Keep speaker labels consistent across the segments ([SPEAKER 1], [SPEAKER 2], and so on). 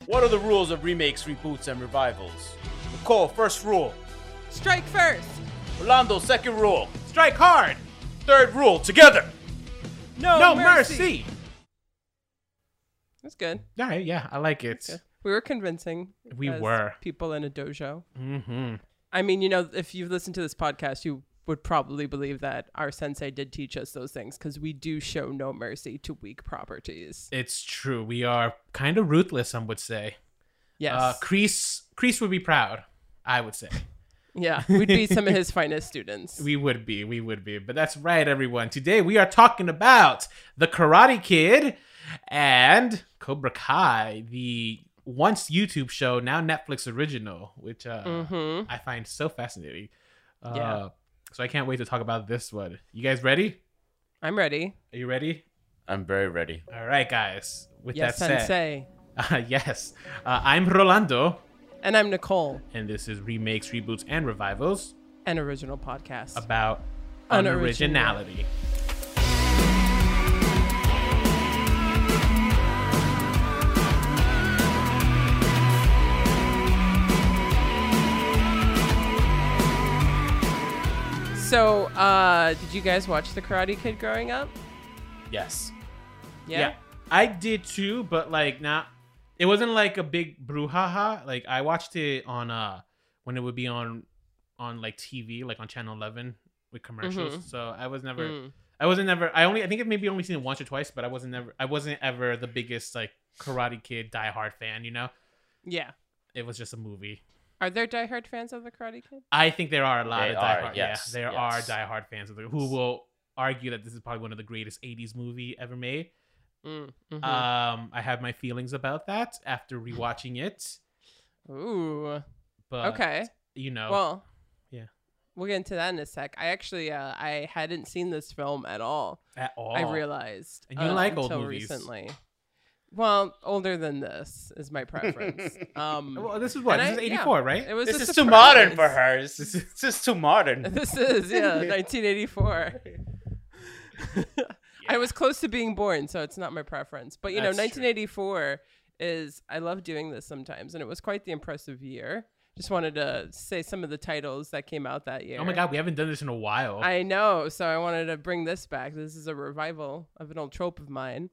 [SPEAKER 1] What are the rules of remakes, reboots, and revivals? Nicole, first rule.
[SPEAKER 2] Strike first.
[SPEAKER 1] Rolando, second rule.
[SPEAKER 3] Strike hard.
[SPEAKER 1] Third rule, together.
[SPEAKER 2] No
[SPEAKER 3] mercy.
[SPEAKER 2] That's good.
[SPEAKER 3] All right, yeah, I like it.
[SPEAKER 2] Good. We were convincing.
[SPEAKER 3] We
[SPEAKER 2] as
[SPEAKER 3] were.
[SPEAKER 2] people in a dojo.
[SPEAKER 3] Mm-hmm.
[SPEAKER 2] I mean, you know, if you've listened to this podcast, you would probably believe that our sensei did teach us those things because we do show no mercy to weak properties.
[SPEAKER 3] It's true. We are kind of ruthless, some would say.
[SPEAKER 2] Yes.
[SPEAKER 3] Kreese would be proud, I would say.
[SPEAKER 2] Yeah, we'd be some of his finest students.
[SPEAKER 3] We would be. But that's right, everyone. Today we are talking about The Karate Kid and Cobra Kai, the once YouTube show, now Netflix original, which I find so fascinating.
[SPEAKER 2] Yeah.
[SPEAKER 3] So I can't wait to talk about this one. You guys ready?
[SPEAKER 2] I'm ready.
[SPEAKER 3] Are you ready?
[SPEAKER 1] I'm very ready.
[SPEAKER 3] All right, guys. With
[SPEAKER 2] Yes,
[SPEAKER 3] that said,
[SPEAKER 2] sensei.
[SPEAKER 3] yes. I'm Rolando,
[SPEAKER 2] And I'm Nicole,
[SPEAKER 3] and this is Remakes, Reboots, and Revivals
[SPEAKER 2] an original podcast.
[SPEAKER 3] about
[SPEAKER 2] Unoriginal.
[SPEAKER 3] unoriginality.
[SPEAKER 2] So, did you guys watch The Karate Kid growing up?
[SPEAKER 1] Yes.
[SPEAKER 2] Yeah.
[SPEAKER 3] I did too, but like not. It wasn't like a big brouhaha. Like I watched it on when it would be on like TV, like on Channel 11 with commercials.
[SPEAKER 2] Mhm.
[SPEAKER 3] So I was never.
[SPEAKER 2] Mm.
[SPEAKER 3] I think I've maybe only seen it once or twice, but I wasn't ever the biggest like Karate Kid diehard fan. You know,
[SPEAKER 2] Yeah.
[SPEAKER 3] it was just a movie.
[SPEAKER 2] Are there diehard fans of The Karate Kid?
[SPEAKER 3] I think there are a lot
[SPEAKER 1] They
[SPEAKER 3] of
[SPEAKER 1] are,
[SPEAKER 3] diehard.
[SPEAKER 1] yes,
[SPEAKER 3] There
[SPEAKER 1] yes.
[SPEAKER 3] are diehard fans of who will argue that this is probably one of the greatest '80s movie ever made.
[SPEAKER 2] Mm-hmm.
[SPEAKER 3] I have my feelings about that after rewatching it,
[SPEAKER 2] Ooh.
[SPEAKER 3] but
[SPEAKER 2] Okay.
[SPEAKER 3] you know,
[SPEAKER 2] Well.
[SPEAKER 3] yeah.
[SPEAKER 2] We'll get into that in a sec. I actually, I hadn't seen this film at all.
[SPEAKER 3] At all,
[SPEAKER 2] I realized.
[SPEAKER 3] And you like old
[SPEAKER 2] until
[SPEAKER 3] movies.
[SPEAKER 2] recently. Well, older than this is my preference.
[SPEAKER 3] Well, this is what
[SPEAKER 2] and
[SPEAKER 3] this is
[SPEAKER 2] I-
[SPEAKER 3] '84,
[SPEAKER 2] yeah.
[SPEAKER 3] right?
[SPEAKER 2] It was
[SPEAKER 1] This
[SPEAKER 2] a
[SPEAKER 1] is too modern
[SPEAKER 2] surprise.
[SPEAKER 1] for her. This is too modern.
[SPEAKER 2] This is, yeah, 1984. I was close to being born, so it's not my preference. But, you know,
[SPEAKER 3] That's true.
[SPEAKER 2] 1984 is, I love doing this sometimes, and it was quite the impressive year. Just wanted to say some of the titles that came out that year.
[SPEAKER 3] Oh my God, we haven't done this in a while.
[SPEAKER 2] I know, so I wanted to bring this back. This is a revival of an old trope of mine.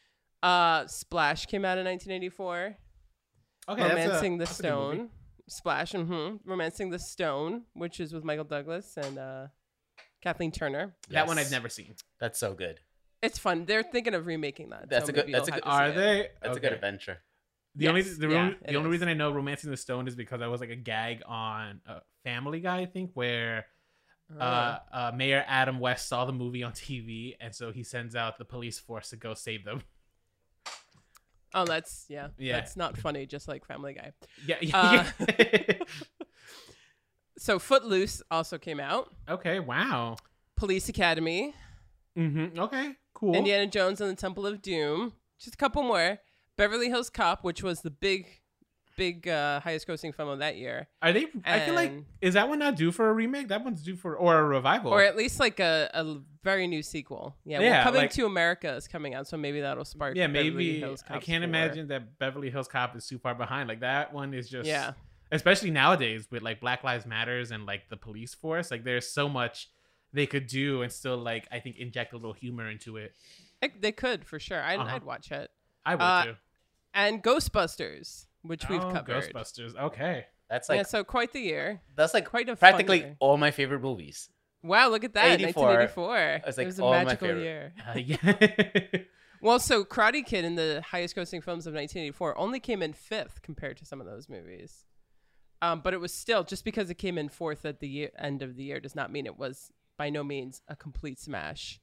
[SPEAKER 2] Splash came out in 1984.
[SPEAKER 3] Okay,
[SPEAKER 2] Romancing the
[SPEAKER 3] that's a good movie.
[SPEAKER 2] Stone. Splash, Romancing the Stone, which is with Michael Douglas and Kathleen Turner.
[SPEAKER 3] That one I've
[SPEAKER 1] Yes.
[SPEAKER 3] never seen.
[SPEAKER 1] That's so good.
[SPEAKER 2] It's fun. They're thinking of remaking that.
[SPEAKER 1] That's
[SPEAKER 2] so
[SPEAKER 1] a good-
[SPEAKER 2] maybe
[SPEAKER 1] that's
[SPEAKER 2] you'll
[SPEAKER 1] a good-
[SPEAKER 2] have to
[SPEAKER 3] Are
[SPEAKER 2] see it.
[SPEAKER 3] they?
[SPEAKER 1] That's a good adventure.
[SPEAKER 3] The only
[SPEAKER 2] Yes,
[SPEAKER 3] the,
[SPEAKER 2] yeah,
[SPEAKER 3] only,
[SPEAKER 2] it
[SPEAKER 3] the only
[SPEAKER 2] is.
[SPEAKER 3] reason I know Romancing the Stone is because I was like a gag on Family Guy, I think, where Mayor Adam West saw the movie on TV, and so he sends out the police force to go save them.
[SPEAKER 2] Oh, that's
[SPEAKER 3] Yeah.
[SPEAKER 2] That's not funny, just like Family Guy.
[SPEAKER 3] Yeah.
[SPEAKER 2] Uh, So Footloose also came out.
[SPEAKER 3] Okay. Wow.
[SPEAKER 2] Police Academy.
[SPEAKER 3] Mm-hmm. Okay. Cool.
[SPEAKER 2] Indiana Jones and the Temple of Doom. Just a couple more. Beverly Hills Cop, which was the big highest grossing film of that year.
[SPEAKER 3] Are they? I feel like
[SPEAKER 2] And-
[SPEAKER 3] is that one not due for a remake? That one's due for or a revival.
[SPEAKER 2] Or at least like a very new sequel. Yeah,
[SPEAKER 3] Yeah,
[SPEAKER 2] well, Coming
[SPEAKER 3] like-
[SPEAKER 2] to America is coming out, so maybe that'll spark.
[SPEAKER 3] yeah,
[SPEAKER 2] Beverly
[SPEAKER 3] maybe
[SPEAKER 2] Hills
[SPEAKER 3] I
[SPEAKER 2] Cop's
[SPEAKER 3] can't
[SPEAKER 2] 4.
[SPEAKER 3] imagine that Beverly Hills Cop is too far behind. Like that one is just
[SPEAKER 2] Yeah.
[SPEAKER 3] Especially nowadays with like Black Lives Matters and like the police force. Like there's so much they could do and still like I think inject a little humor into it.
[SPEAKER 2] They could for sure.
[SPEAKER 3] Uh-huh.
[SPEAKER 2] I'd watch it.
[SPEAKER 3] I would too.
[SPEAKER 2] And Ghostbusters, which we've
[SPEAKER 3] Oh,
[SPEAKER 2] covered.
[SPEAKER 3] Ghostbusters. Okay.
[SPEAKER 1] That's
[SPEAKER 2] Yeah,
[SPEAKER 1] like
[SPEAKER 2] so quite the year.
[SPEAKER 1] that's like
[SPEAKER 2] quite a
[SPEAKER 1] practically
[SPEAKER 2] fun year.
[SPEAKER 1] all my favorite movies.
[SPEAKER 2] Wow, look at that!
[SPEAKER 1] 84.
[SPEAKER 2] 1984.
[SPEAKER 1] It's
[SPEAKER 2] It
[SPEAKER 1] like
[SPEAKER 2] was a
[SPEAKER 1] all my
[SPEAKER 2] magical
[SPEAKER 1] favorite.
[SPEAKER 2] year.
[SPEAKER 3] Yeah.
[SPEAKER 2] Well, so Karate Kid in the highest grossing films of 1984 only came in 5th compared to some of those movies. But it was still, just because it came in 4th at the end of the year does not mean it was by no means a complete smash.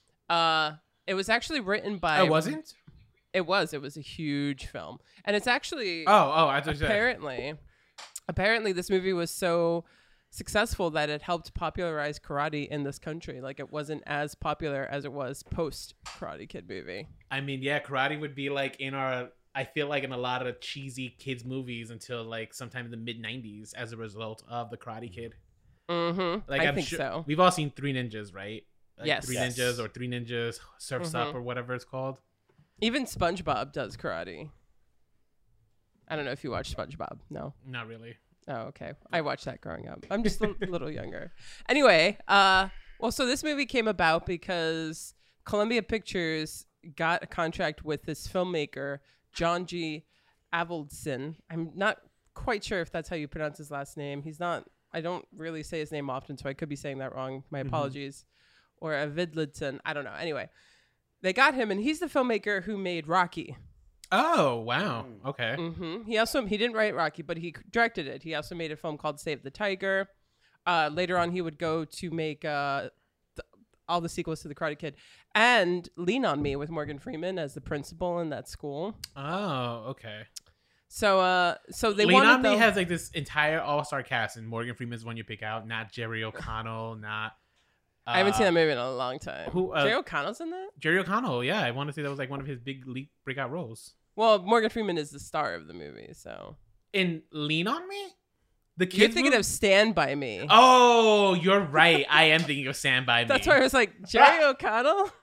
[SPEAKER 2] It was actually written by...
[SPEAKER 3] I wasn't?
[SPEAKER 2] It was a huge film. And it's actually...
[SPEAKER 3] Oh, I thought you said.
[SPEAKER 2] Apparently this movie was so successful that it helped popularize karate in this country. Like it wasn't as popular as it was post Karate Kid movie.
[SPEAKER 3] I mean, yeah, karate would be like in our I feel like in a lot of cheesy kids movies until like sometime in the mid 90s as a result of the Karate Kid.
[SPEAKER 2] Mm-hmm.
[SPEAKER 3] Like
[SPEAKER 2] I think so.
[SPEAKER 3] We've all seen Three Ninjas, right? Like
[SPEAKER 2] Yes.
[SPEAKER 3] Three
[SPEAKER 1] Yes.
[SPEAKER 3] Ninjas or Three Ninjas Surfs Up or whatever it's called.
[SPEAKER 2] Even SpongeBob does karate. I don't know if you watched SpongeBob. No.
[SPEAKER 3] Not really.
[SPEAKER 2] Oh, okay. I watched that growing up. I'm just a little younger. Anyway, well, so this movie came about because Columbia Pictures got a contract with this filmmaker, John G. Avildsen. I'm not quite sure if that's how you pronounce his last name. I don't really say his name often, so I could be saying that wrong. My apologies. Or Avildsen. I don't know. Anyway, they got him, and he's the filmmaker who made Rocky.
[SPEAKER 3] Oh, wow. Okay.
[SPEAKER 2] He didn't write Rocky, but he directed it. He also made a film called Save the Tiger. Later on, he would go to make all the sequels to The Karate Kid and Lean on Me with Morgan Freeman as the principal in that school.
[SPEAKER 3] Oh, okay.
[SPEAKER 2] So they
[SPEAKER 3] Lean
[SPEAKER 2] wanted
[SPEAKER 3] on Me has like this entire all-star cast, and Morgan Freeman's one you pick out, not Jerry O'Connell, not.
[SPEAKER 2] I haven't seen that movie in a long time.
[SPEAKER 3] Who?
[SPEAKER 2] Jerry O'Connell's in that?
[SPEAKER 3] Jerry O'Connell. Yeah, I want to say that was like one of his big breakout roles.
[SPEAKER 2] Well, Morgan Freeman is the star of the movie, so.
[SPEAKER 3] In Lean on Me? The kids
[SPEAKER 2] You're thinking
[SPEAKER 3] movie?
[SPEAKER 2] of Stand By Me.
[SPEAKER 3] Oh, you're right. I am thinking of Stand By Me.
[SPEAKER 2] That's why I was like, Jerry O'Connell?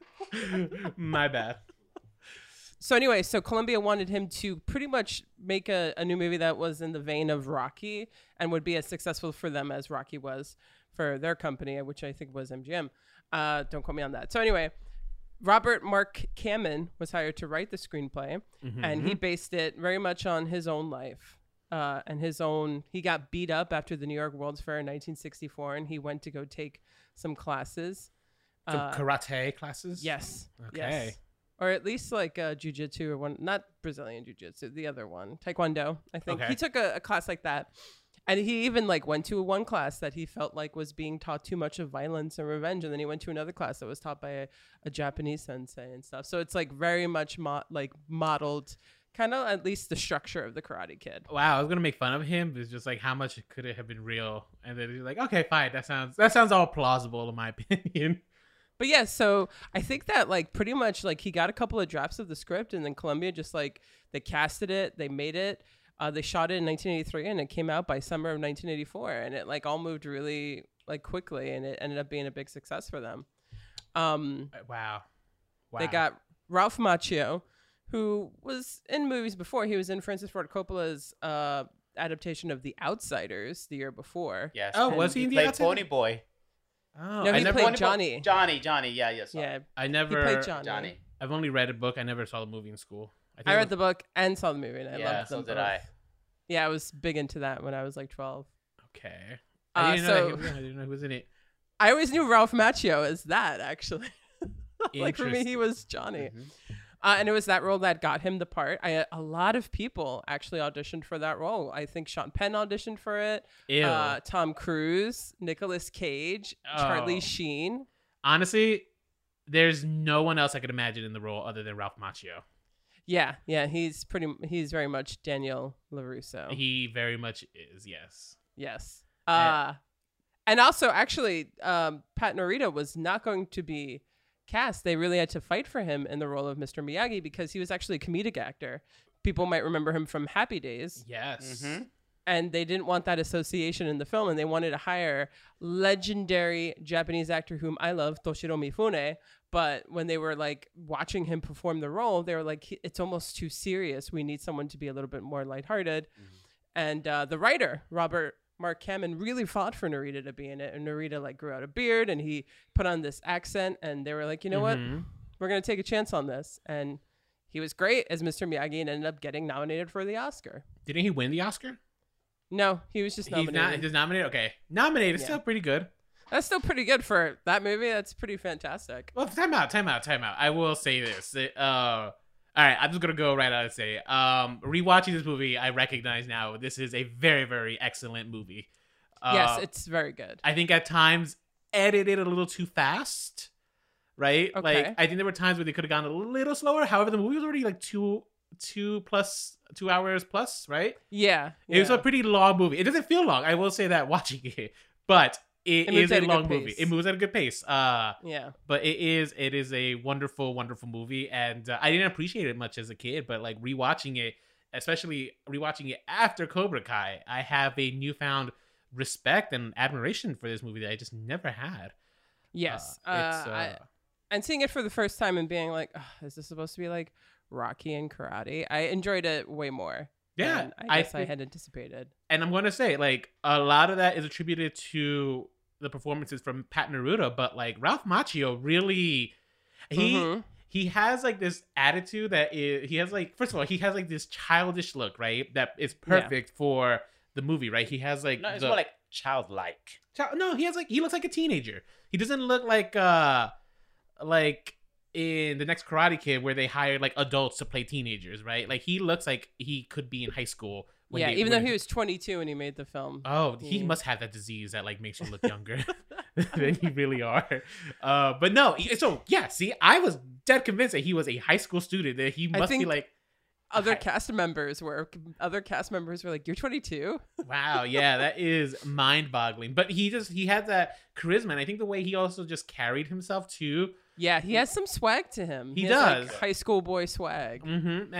[SPEAKER 3] My bad.
[SPEAKER 2] So anyway, so Columbia wanted him to pretty much make a new movie that was in the vein of Rocky and would be as successful for them as Rocky was for their company, which I think was MGM. Don't quote me on that. So anyway, Robert Mark Kamen was hired to write the screenplay, and he based it very much on his own life. He got beat up after the New York World's Fair in 1964, and he went to go take some classes.
[SPEAKER 3] Some karate classes?
[SPEAKER 2] Yes.
[SPEAKER 3] Okay.
[SPEAKER 2] Yes. Or at least like jiu-jitsu or one, not Brazilian jiu-jitsu, the other one, Taekwondo, I think.
[SPEAKER 3] Okay.
[SPEAKER 2] He took a class like that. And he even like went to one class that he felt like was being taught too much of violence and revenge. And then he went to another class that was taught by a Japanese sensei and stuff. So it's like very much modeled kind of at least the structure of the Karate Kid.
[SPEAKER 3] Wow, I was gonna make fun of him, but it's just like how much could it have been real? And then he's like, okay, fine, that sounds all plausible in my opinion.
[SPEAKER 2] But yeah, so I think that like pretty much like he got a couple of drafts of the script, and then Columbia just like they casted it, they made it. They shot it in 1983, and it came out by summer of 1984, and it like all moved really like quickly, and it ended up being a big success for them.
[SPEAKER 3] Wow.
[SPEAKER 2] They got Ralph Macchio, who was in movies before. He was in Francis Ford Coppola's adaptation of The Outsiders the year before.
[SPEAKER 1] Yes.
[SPEAKER 3] Oh, was he in The
[SPEAKER 1] played
[SPEAKER 3] Outsiders?
[SPEAKER 1] Pony Boy.
[SPEAKER 3] Oh,
[SPEAKER 2] No, he
[SPEAKER 3] I
[SPEAKER 2] played Johnny.
[SPEAKER 1] Johnny. Yeah, yes.
[SPEAKER 2] Yeah,
[SPEAKER 3] I
[SPEAKER 2] he
[SPEAKER 3] never.
[SPEAKER 2] played Johnny.
[SPEAKER 1] Johnny.
[SPEAKER 3] I've only read a book. I never saw the movie in school.
[SPEAKER 2] I read the book and saw the movie, and I
[SPEAKER 1] Yeah,
[SPEAKER 2] loved them
[SPEAKER 1] so did
[SPEAKER 2] both.
[SPEAKER 1] I.
[SPEAKER 2] Yeah, I was big into that when I was like 12.
[SPEAKER 3] Okay. I didn't know
[SPEAKER 2] so-
[SPEAKER 3] that I didn't know who was in it.
[SPEAKER 2] I always knew Ralph Macchio as that, actually. Like for me,
[SPEAKER 3] Interesting.
[SPEAKER 2] he was Johnny. And it was that role that got him the part. A lot of people actually auditioned for that role. I think Sean Penn auditioned for it.
[SPEAKER 3] Ew.
[SPEAKER 2] Tom Cruise, Nicolas Cage,
[SPEAKER 3] Oh.
[SPEAKER 2] Charlie Sheen.
[SPEAKER 3] Honestly, there's no one else I could imagine in the role other than Ralph Macchio.
[SPEAKER 2] Yeah, he's very much Daniel LaRusso.
[SPEAKER 3] He very much is, yes.
[SPEAKER 2] Yes. And also, actually, Pat Morita was not going to be cast. They really had to fight for him in the role of Mr. Miyagi because he was actually a comedic actor. People might remember him from Happy Days.
[SPEAKER 3] Yes.
[SPEAKER 2] And they didn't want that association in the film, and they wanted to hire legendary Japanese actor whom I love, Toshiro Mifune. But when they were like watching him perform the role, they were like, it's almost too serious. We need someone to be a little bit more lighthearted. And the writer, Robert Mark Kamen, really fought for Narita to be in it. And Narita like grew out a beard, and he put on this accent, and they were like, you know what? We're going to take a chance on this. And he was great as Mr. Miyagi and ended up getting nominated for the Oscar.
[SPEAKER 3] Didn't he win the Oscar?
[SPEAKER 2] No, he was just nominated.
[SPEAKER 3] He's nominated? Okay. Nominated.
[SPEAKER 2] Yeah.
[SPEAKER 3] Still pretty good.
[SPEAKER 2] That's still pretty good for that movie. That's pretty fantastic.
[SPEAKER 3] Well, time out. I will say this. All right, I'm just going to go right out and say, rewatching this movie, I recognize now this is a very, very excellent movie.
[SPEAKER 2] Yes, it's very good.
[SPEAKER 3] I think at times edited a little too fast, right?
[SPEAKER 2] Okay.
[SPEAKER 3] Like, I think there were times where they could have gone a little slower. However, the movie was already like 2 hours plus, right?
[SPEAKER 2] Yeah.
[SPEAKER 3] It was a pretty long movie. It doesn't feel long. I will say that watching it, but it
[SPEAKER 2] moves
[SPEAKER 3] is
[SPEAKER 2] at
[SPEAKER 3] a
[SPEAKER 2] a good
[SPEAKER 3] long movie.
[SPEAKER 2] pace.
[SPEAKER 3] It moves at a good pace.
[SPEAKER 2] Yeah.
[SPEAKER 3] But it is a wonderful, wonderful movie, and I didn't appreciate it much as a kid. But like rewatching it, especially rewatching it after Cobra Kai, I have a newfound respect and admiration for this movie that I just never had.
[SPEAKER 2] Yes.
[SPEAKER 3] It's
[SPEAKER 2] and seeing it for the first time and being like, oh, is this supposed to be like Rocky and karate? I enjoyed it way more.
[SPEAKER 3] Yeah,
[SPEAKER 2] than I guess I
[SPEAKER 3] think-
[SPEAKER 2] had anticipated.
[SPEAKER 3] And I'm going to say, like, a lot of that is attributed to the performances from Pat Naruto, but like Ralph Macchio really,
[SPEAKER 2] Mhm.
[SPEAKER 3] he has like this attitude that he has like, first of all, he has like this childish look, right? That is perfect for the movie, right? He has like,
[SPEAKER 1] No, it's more like childlike.
[SPEAKER 3] no, he has like, he looks like a teenager. He doesn't look like in the next Karate Kid where they hired like adults to play teenagers, right? Like he looks like he could be in high school.
[SPEAKER 2] Yeah, even though he was 22 when he made the film.
[SPEAKER 3] Oh, he
[SPEAKER 2] Yeah.
[SPEAKER 3] must have that disease that like makes you look younger than you really are. But no, so yeah, see, I was dead convinced that he was a high school student. That he must be
[SPEAKER 2] think-
[SPEAKER 3] like,
[SPEAKER 2] Other
[SPEAKER 3] Okay.
[SPEAKER 2] cast members were like, "You're 22."
[SPEAKER 3] wow, yeah, that is mind-boggling. But he had that charisma, and I think the way he also just carried himself too.
[SPEAKER 2] Yeah, he has some swag to him.
[SPEAKER 3] He
[SPEAKER 2] has, like,
[SPEAKER 3] does.
[SPEAKER 2] high school boy swag.
[SPEAKER 3] Mm-hmm.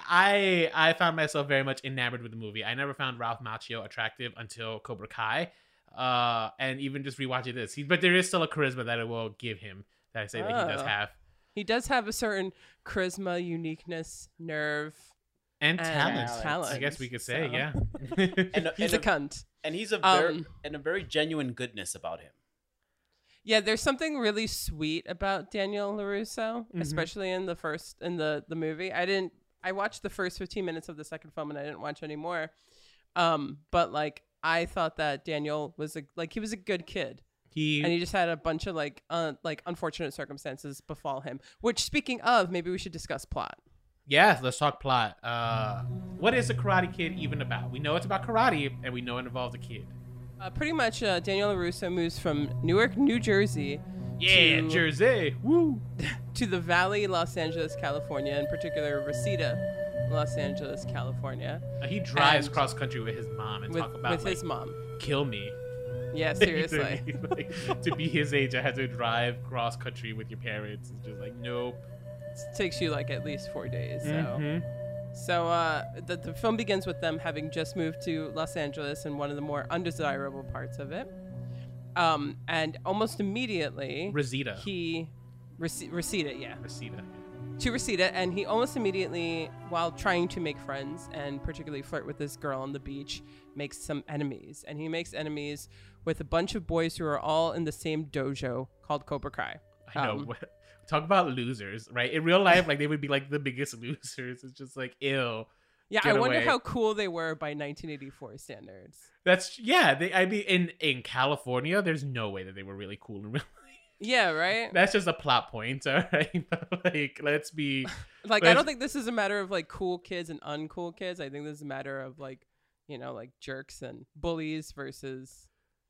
[SPEAKER 3] I found myself very much enamored with the movie. I never found Ralph Macchio attractive until Cobra Kai, and even just rewatching this. But there is still a charisma that it will give him that I say that he does
[SPEAKER 2] Oh.
[SPEAKER 3] have.
[SPEAKER 2] He does have a certain charisma, uniqueness, nerve,
[SPEAKER 3] And
[SPEAKER 2] and
[SPEAKER 3] talent. I guess we could say,
[SPEAKER 2] so.
[SPEAKER 3] yeah.
[SPEAKER 1] And
[SPEAKER 2] He's a cunt.
[SPEAKER 1] and he's a
[SPEAKER 2] Um,
[SPEAKER 1] very genuine goodness about him.
[SPEAKER 2] Yeah, there's something really sweet about Daniel LaRusso,
[SPEAKER 3] Mhm.
[SPEAKER 2] especially in the movie. I watched the first 15 minutes of the second film and I didn't watch any more. But like I thought that Daniel was he was a good kid. And he just had a bunch of like unfortunate circumstances befall him. Which, speaking of, maybe we should discuss plot.
[SPEAKER 3] Yeah, let's talk plot. What is the Karate Kid even about? We know it's about karate, and we know it involves a kid.
[SPEAKER 2] Pretty much, Daniel LaRusso moves from Newark, New Jersey,
[SPEAKER 3] Yeah,
[SPEAKER 2] to-
[SPEAKER 3] Jersey. Woo.
[SPEAKER 2] to the Valley, Los Angeles, California, in particular Reseda, Los Angeles, California,
[SPEAKER 3] He drives
[SPEAKER 2] And-
[SPEAKER 3] cross country with his mom and talk about
[SPEAKER 2] with
[SPEAKER 3] like,
[SPEAKER 2] his mom.
[SPEAKER 3] kill me.
[SPEAKER 2] Yeah, seriously.
[SPEAKER 3] Like, to be his age, I had to drive cross country with your parents. It's just like, nope.
[SPEAKER 2] It takes you like at least 4 days. So.
[SPEAKER 3] Mhm.
[SPEAKER 2] So the film begins with them having just moved to Los Angeles in one of the more undesirable parts of it. And almost immediately,
[SPEAKER 3] Reseda.
[SPEAKER 2] Reseda, yeah.
[SPEAKER 3] Reseda.
[SPEAKER 2] To Reseda, and he almost immediately, while trying to make friends and particularly flirt with this girl on the beach, makes some enemies. And he makes enemies with a bunch of boys who are all in the same dojo called Cobra Kai.
[SPEAKER 3] I know. Talk about losers, right? In real life, like they would be like the biggest losers. It's just like ill.
[SPEAKER 2] Yeah,
[SPEAKER 3] Get
[SPEAKER 2] I wonder
[SPEAKER 3] away.
[SPEAKER 2] how cool they were by 1984 standards.
[SPEAKER 3] That's yeah. I mean, in California, there's no way that they were really cool in real life.
[SPEAKER 2] Yeah, right?
[SPEAKER 3] That's just a plot point, all right? But like, let's be.
[SPEAKER 2] Like,
[SPEAKER 3] But
[SPEAKER 2] I
[SPEAKER 3] it's-
[SPEAKER 2] don't think this is a matter of like cool kids and uncool kids. I think this is a matter of like, like jerks and bullies versus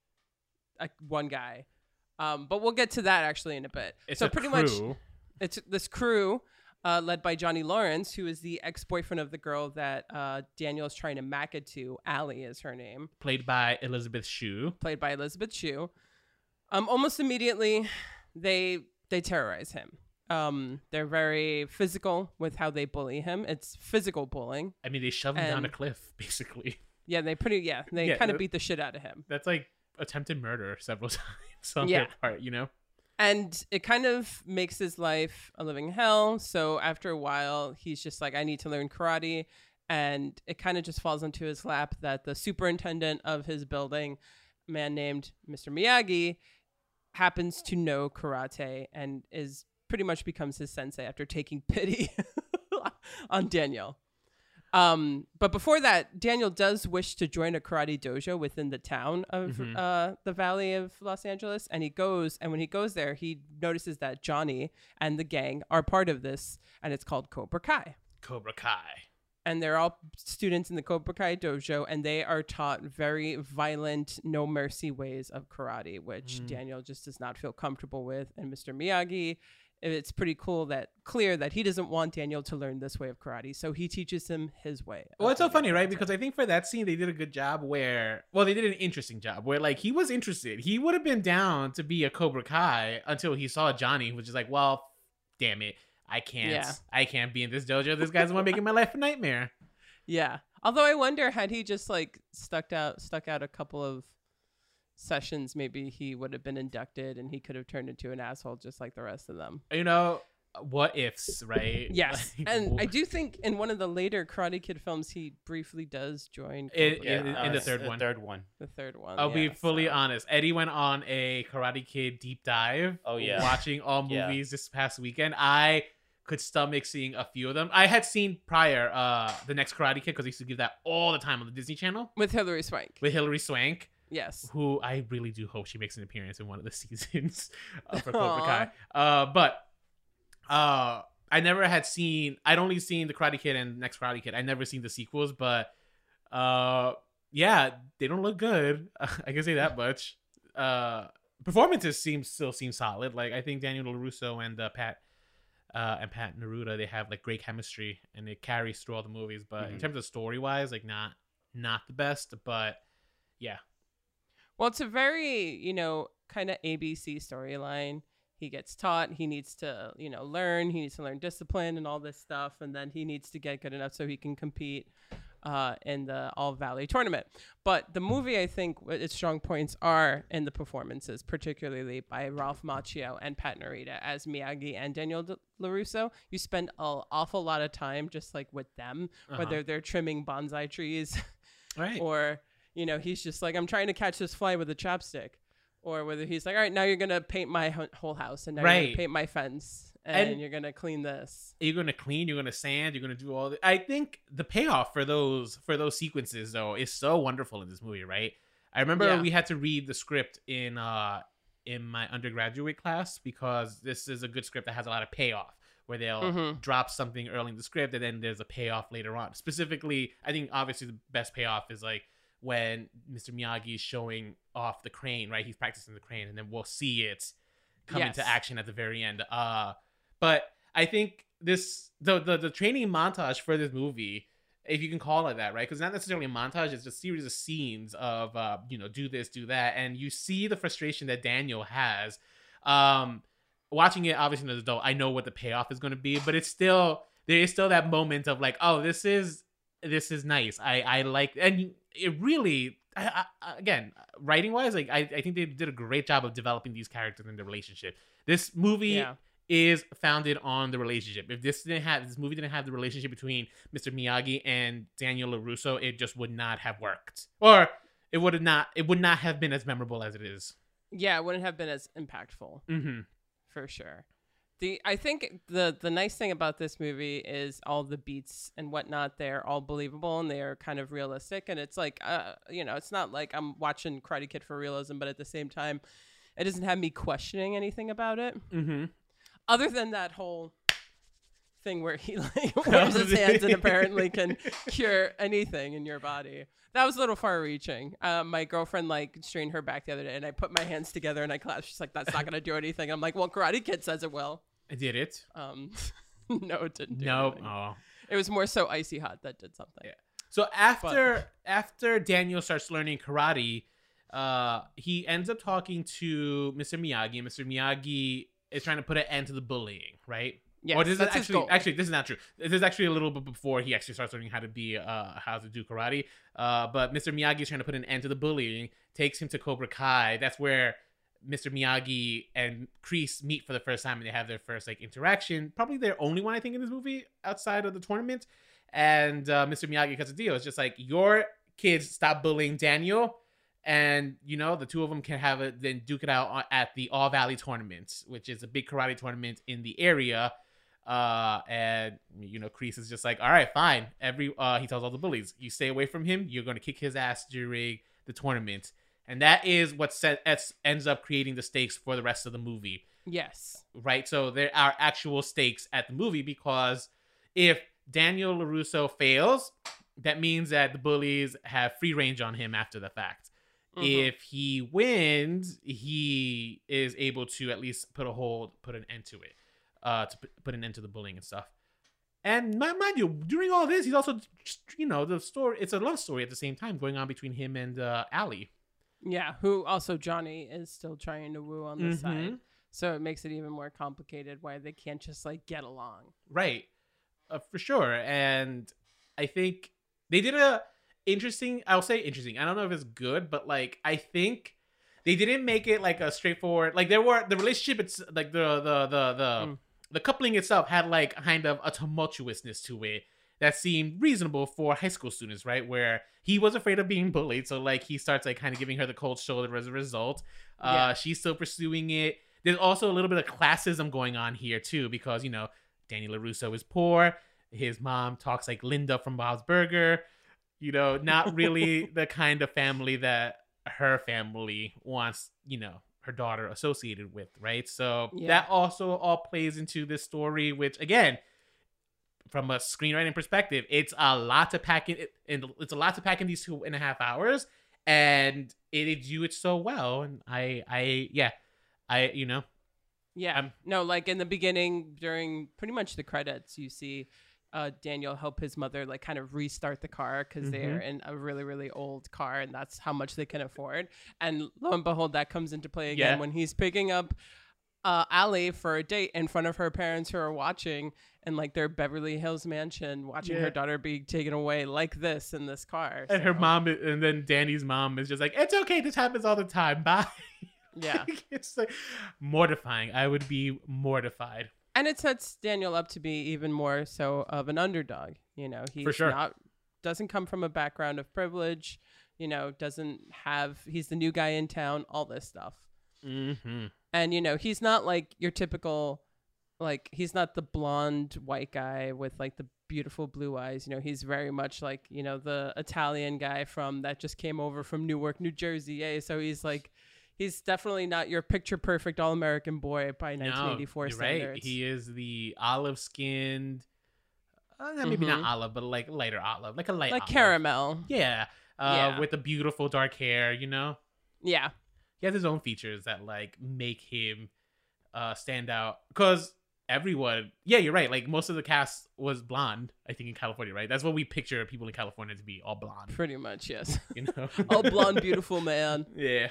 [SPEAKER 2] one guy. But we'll get to that actually in a bit.
[SPEAKER 3] It's
[SPEAKER 2] So
[SPEAKER 3] a
[SPEAKER 2] pretty
[SPEAKER 3] crew.
[SPEAKER 2] much, it's this crew led by Johnny Lawrence, who is the ex-boyfriend of the girl that Daniel is trying to mack it to. Allie is her name,
[SPEAKER 3] Played by Elizabeth Shue.
[SPEAKER 2] played by Elizabeth Shue. Almost immediately, they terrorize him. They're very physical with how they bully him. It's physical bullying.
[SPEAKER 3] I mean, they shove him down a
[SPEAKER 2] And-
[SPEAKER 3] cliff, basically.
[SPEAKER 2] Yeah, they
[SPEAKER 3] Yeah,
[SPEAKER 2] kind of beat the shit out of him.
[SPEAKER 3] That's like attempted murder several times on
[SPEAKER 2] Yeah.
[SPEAKER 3] their part, you know?
[SPEAKER 2] And it kind of makes his life a living hell. So after a while, he's just like, I need to learn karate. And it kind of just falls into his lap that the superintendent of his building, a man named Mr. Miyagi, happens to know karate and is pretty much becomes his sensei after taking pity on Daniel. But before that, Daniel does wish to join a karate dojo within the town of the Valley of Los Angeles. And he goes, and when he goes there, he notices that Johnny and the gang are part of this, and it's called Cobra Kai.
[SPEAKER 3] Cobra Kai.
[SPEAKER 2] And they're all students in the Cobra Kai dojo, and they are taught very violent, no mercy ways of karate, which Daniel just does not feel comfortable with. And Mr. Miyagi, it's pretty clear that he doesn't want Daniel to learn this way of karate, so he teaches him his way.
[SPEAKER 3] Well, it's so
[SPEAKER 2] of
[SPEAKER 3] funny, right?
[SPEAKER 2] karate.
[SPEAKER 3] Because I think for that scene, they did a good job they did an interesting job where, like, he was interested. He would have been down to be a Cobra Kai until he saw Johnny, who was just like, well, damn it. I can't be in this dojo. This guy's the one making my life a nightmare.
[SPEAKER 2] Yeah. Although I wonder, had he just like stuck out a couple of sessions, maybe he would have been inducted and he could have turned into an asshole just like the rest of them.
[SPEAKER 3] You know, what ifs, right?
[SPEAKER 2] Yes,
[SPEAKER 3] Like,
[SPEAKER 2] and I do think in one of the later Karate Kid films, he briefly does join
[SPEAKER 3] In-
[SPEAKER 2] Cobra
[SPEAKER 3] in the
[SPEAKER 2] Kai.
[SPEAKER 3] third one.
[SPEAKER 1] Third one.
[SPEAKER 2] The third one.
[SPEAKER 3] I'll be
[SPEAKER 2] yeah,
[SPEAKER 3] fully
[SPEAKER 2] so.
[SPEAKER 3] honest. Eddie went on a Karate Kid deep dive.
[SPEAKER 1] Oh, yeah.
[SPEAKER 3] Watching all
[SPEAKER 1] Yeah.
[SPEAKER 3] movies this past weekend. I could stomach seeing a few of them. I had seen prior the next Karate Kid because I used to give that all the time on the Disney Channel
[SPEAKER 2] With Hilary Swank.
[SPEAKER 3] with Hilary Swank,
[SPEAKER 2] Yes.
[SPEAKER 3] who I really do hope she makes an appearance in one of the seasons for Cobra
[SPEAKER 2] Aw.
[SPEAKER 3] Kai. But I never had seen. I'd only seen the Karate Kid and Next Karate Kid. I never seen the sequels, but yeah, they don't look good. I can say that much. Performances still seem solid. Like I think Daniel LaRusso and Pat Neruda, they have like great chemistry and it carries through all the movies. But in
[SPEAKER 1] Mhm.
[SPEAKER 3] terms of story wise, like not the best. But yeah,
[SPEAKER 2] Well, it's a very, kind of ABC storyline. He gets taught, he needs to, learn, he needs to learn discipline and all this stuff. And then he needs to get good enough so he can compete in the All Valley tournament. But the movie, I think, its strong points are in the performances, particularly by Ralph Macchio and Pat Narita as Miyagi and Daniel LaRusso. You spend an awful lot of time just like with them, whether they're trimming bonsai trees
[SPEAKER 3] right.
[SPEAKER 2] or, he's just like, I'm trying to catch this fly with a chopstick. Or whether he's like, all right, now you're going to paint my whole house and now you're going
[SPEAKER 3] Right.
[SPEAKER 2] to paint my fence and
[SPEAKER 3] And-
[SPEAKER 2] you're going to clean this.
[SPEAKER 3] You're gonna clean, you're gonna sand, you're gonna do all I think the payoff for those sequences though is so wonderful in this movie, right? I remember
[SPEAKER 2] Yeah.
[SPEAKER 3] we had to read the script in my undergraduate class because this is a good script that has a lot of payoff where they'll
[SPEAKER 2] Mhm.
[SPEAKER 3] drop something early in the script and then there's a payoff later on. Specifically, I think obviously the best payoff is like when Mr. Miyagi is showing off the crane, right? He's practicing the crane and then we'll see it come
[SPEAKER 2] Yes.
[SPEAKER 3] into action at the very end. But I think the training montage for this movie, if you can call it that, right? Because not necessarily a montage, it's a series of scenes of do this, do that, and you see the frustration that Daniel has. Watching it, obviously as an adult, I know what the payoff is going to be, but there is still that moment of like, oh, this is nice. I like, and it really. Again, writing wise, like I think they did a great job of developing these characters and their relationship. This movie
[SPEAKER 2] Yeah.
[SPEAKER 3] is founded on the relationship. If this movie didn't have the relationship between Mr. Miyagi and Daniel LaRusso, it just would not have worked, or it would not have been as memorable as it is.
[SPEAKER 2] Yeah, it wouldn't have been as impactful
[SPEAKER 3] Mm-hmm.
[SPEAKER 2] for sure. I think the nice thing about this movie is all the beats and whatnot, they're all believable and they're kind of realistic. And it's like, it's not like I'm watching Karate Kid for realism, but at the same time, it doesn't have me questioning anything about it.
[SPEAKER 3] Mm-hmm.
[SPEAKER 2] Other than that whole thing where he like wears his hands and apparently can cure anything in your body. That was a little far reaching. My girlfriend like strained her back the other day and I put my hands together and I clasped. She's like, that's not going to do anything. I'm like, well, Karate Kid says it will.
[SPEAKER 3] I did it.
[SPEAKER 2] No, it didn't do
[SPEAKER 3] No.
[SPEAKER 2] anything.
[SPEAKER 3] Oh.
[SPEAKER 2] It was more so icy hot that did something.
[SPEAKER 3] Yeah. So after Daniel starts learning karate, he ends up talking to Mr. Miyagi, and Mr. Miyagi is trying to put an end to the bullying, right?
[SPEAKER 2] Yes,
[SPEAKER 3] Or this
[SPEAKER 2] that's
[SPEAKER 3] is
[SPEAKER 2] his goal.
[SPEAKER 3] actually this is not true. This is actually a little bit before he actually starts learning how to do karate. But Mr. Miyagi is trying to put an end to the bullying, takes him to Cobra Kai. That's where Mr. Miyagi and Kreese meet for the first time and they have their first like interaction. Probably their only one, I think, in this movie outside of the tournament. And Mr. Miyagi cuts a deal. It's just like, your kids stop bullying Daniel, and the two of them can then duke it out at the All Valley tournament, which is a big karate tournament in the area. And Kreese is just like, all right, fine. He tells all the bullies, you stay away from him, you're going to kick his ass during the tournament. And that is what ends up creating the stakes for the rest of the movie.
[SPEAKER 2] Yes.
[SPEAKER 3] Right? So there are actual stakes at the movie, because if Daniel LaRusso fails, that means that the bullies have free range on him after the fact.
[SPEAKER 2] Mhm.
[SPEAKER 3] If he wins, he is able to at least put an end to it, to put an end to the bullying and stuff. And mind you, during all this, he's also, the story. It's a love story at the same time going on between him and Allie.
[SPEAKER 2] Yeah, who also Johnny is still trying to woo on the
[SPEAKER 3] Mhm.
[SPEAKER 2] side. So it makes it even more complicated why they can't just like get along.
[SPEAKER 3] Right. For sure. And I think they did I'll say interesting. I don't know if it's good, but like, I think they didn't make it like a straightforward, like the relationship. It's like the the coupling itself had like kind of a tumultuousness to it that seemed reasonable for high school students, right? Where he was afraid of being bullied, so like he starts like kind of giving her the cold shoulder as a result. She's still pursuing it. There's also a little bit of classism going on here too, because you know Danny LaRusso is poor. His mom talks like Linda from Bob's Burger. You know, not really the kind of family that her family wants, you know, her daughter associated with, right? So that also all plays into this story, which again, from a screenwriting perspective, it's a lot to pack in. It's a lot to pack in these 2.5 hours, and it do it so well. And
[SPEAKER 2] no, like in the beginning, during pretty much the credits, you see Daniel help his mother like kind of restart the car because they're in a really, really old car, and that's how much they can afford. And lo and behold, that comes into play again when he's picking up Allie for a date in front of her parents who are watching in like their Beverly Hills mansion, watching her daughter be taken away like this in this car.
[SPEAKER 3] And her mom, and then Danny's mom is just like, "It's okay, this happens all the time. Bye."
[SPEAKER 2] Yeah.
[SPEAKER 3] It's like mortifying. I would be mortified.
[SPEAKER 2] And it sets Daniel up to be even more so of an underdog. You know, he's doesn't come from a background of privilege, you know, he's the new guy in town, all this stuff.
[SPEAKER 3] Mm-hmm.
[SPEAKER 2] And, you know, he's not like your typical, like, he's not the blonde white guy with like the beautiful blue eyes. You know, he's very much like, you know, the Italian guy that just came over from Newark, New Jersey. So he's like, he's definitely not your picture perfect all-American boy by 1984 standards.
[SPEAKER 3] Right. He is the olive-skinned, maybe not olive, but like lighter olive, like a light olive.
[SPEAKER 2] Caramel.
[SPEAKER 3] Yeah. With the beautiful dark hair, you know?
[SPEAKER 2] Yeah.
[SPEAKER 3] He has his own features that like make him stand out. Because everyone, you're right. Like most of the cast was blonde, I think, in California, right? That's what we picture people in California to be, all blonde.
[SPEAKER 2] Pretty much, yes.
[SPEAKER 3] You know?
[SPEAKER 2] All blonde, beautiful man.
[SPEAKER 3] Yeah.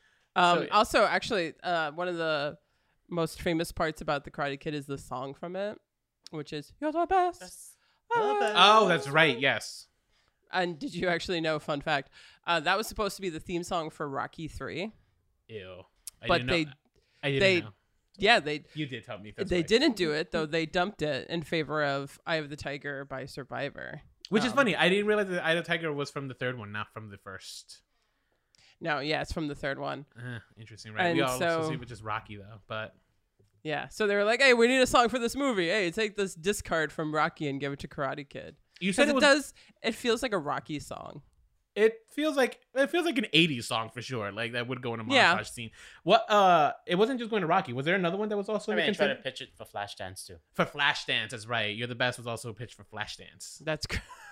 [SPEAKER 2] Also, actually, one of the most famous parts about The Karate Kid is the song from it, which is "You're the best."
[SPEAKER 3] Oh, that's right. Yes.
[SPEAKER 2] And did you actually know? Fun fact: that was supposed to be the theme song for Rocky 3.
[SPEAKER 3] Ew.
[SPEAKER 2] I didn't know. Yeah,
[SPEAKER 3] You did tell me.
[SPEAKER 2] They didn't do it though. They dumped it in favor of "Eye of the Tiger" by Survivor.
[SPEAKER 3] Which is funny. I didn't realize that "Eye of the Tiger" was from the third one, not from the first.
[SPEAKER 2] No, yeah, it's from the third one.
[SPEAKER 3] Interesting, right?
[SPEAKER 2] And
[SPEAKER 3] we all associate with just Rocky, though. But
[SPEAKER 2] yeah, so they were like, "Hey, we need a song for this movie. Hey, take this discard from Rocky and give it to Karate Kid."
[SPEAKER 3] You said
[SPEAKER 2] It feels like a Rocky song.
[SPEAKER 3] It feels like an 80s song for sure. Like that would go in a montage scene. What? It wasn't just going to Rocky. Was there another one that was also?
[SPEAKER 1] I tried to pitch it for Flashdance too.
[SPEAKER 3] For Flashdance, that's right. You're the Best was also pitched for Flashdance.
[SPEAKER 2] That's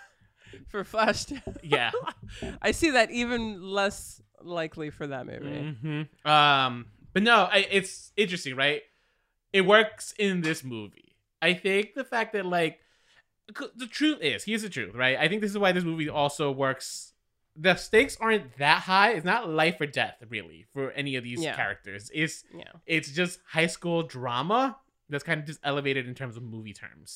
[SPEAKER 2] for Flashdance.
[SPEAKER 3] Yeah,
[SPEAKER 2] I see that even less likely for that movie.
[SPEAKER 3] Mm-hmm. But no, it's interesting, right? It works in this movie. I think the fact that like the truth is, here's the truth, right? I think this is why this movie also works. The stakes aren't that high. It's not life or death really for any of these characters. It's just high school drama that's kind of just elevated in terms of movie terms,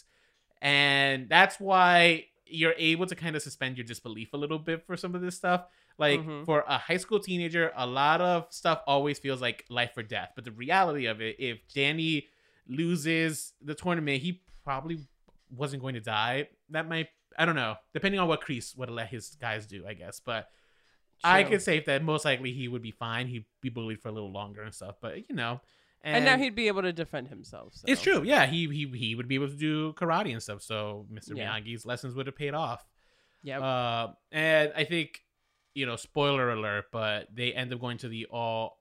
[SPEAKER 3] and that's why you're able to kind of suspend your disbelief a little bit for some of this stuff. Like for a high school teenager, a lot of stuff always feels like life or death. But the reality of it, if Danny loses the tournament, he probably wasn't going to die. That might, I don't know, depending on what Kreese would let his guys do, I guess. But I could say that most likely he would be fine. He'd be bullied for a little longer and stuff. But, you know.
[SPEAKER 2] And now he'd be able to defend himself. So.
[SPEAKER 3] It's true. Yeah, he would be able to do karate and stuff. So Mr. Miyagi's lessons would have paid off.
[SPEAKER 2] Yeah.
[SPEAKER 3] And I think, you know, spoiler alert, but they end up going to the All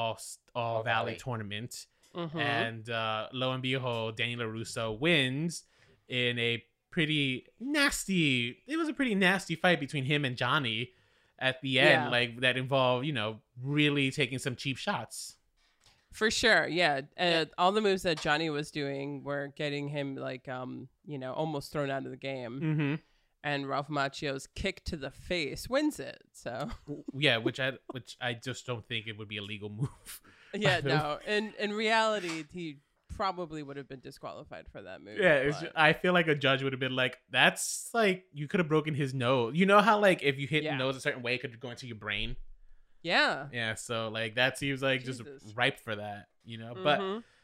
[SPEAKER 3] Valley tournament. And lo and behold, Danny LaRusso wins in a pretty nasty fight between him and Johnny at the end, like that involved, you know, really taking some cheap shots.
[SPEAKER 2] For sure, yeah. All the moves that Johnny was doing were getting him like, you know, almost thrown out of the game. And Ralph Macchio's kick to the face wins it. So
[SPEAKER 3] yeah, which I just don't think it would be a legal move.
[SPEAKER 2] Yeah, no. In reality, he probably would have been disqualified for that move.
[SPEAKER 3] Yeah, I feel like a judge would have been like, "That's like you could have broken his nose." You know how like if you hit the nose a certain way, it could go into your brain. Yeah. Yeah. So like that seems like just ripe for that, you know. But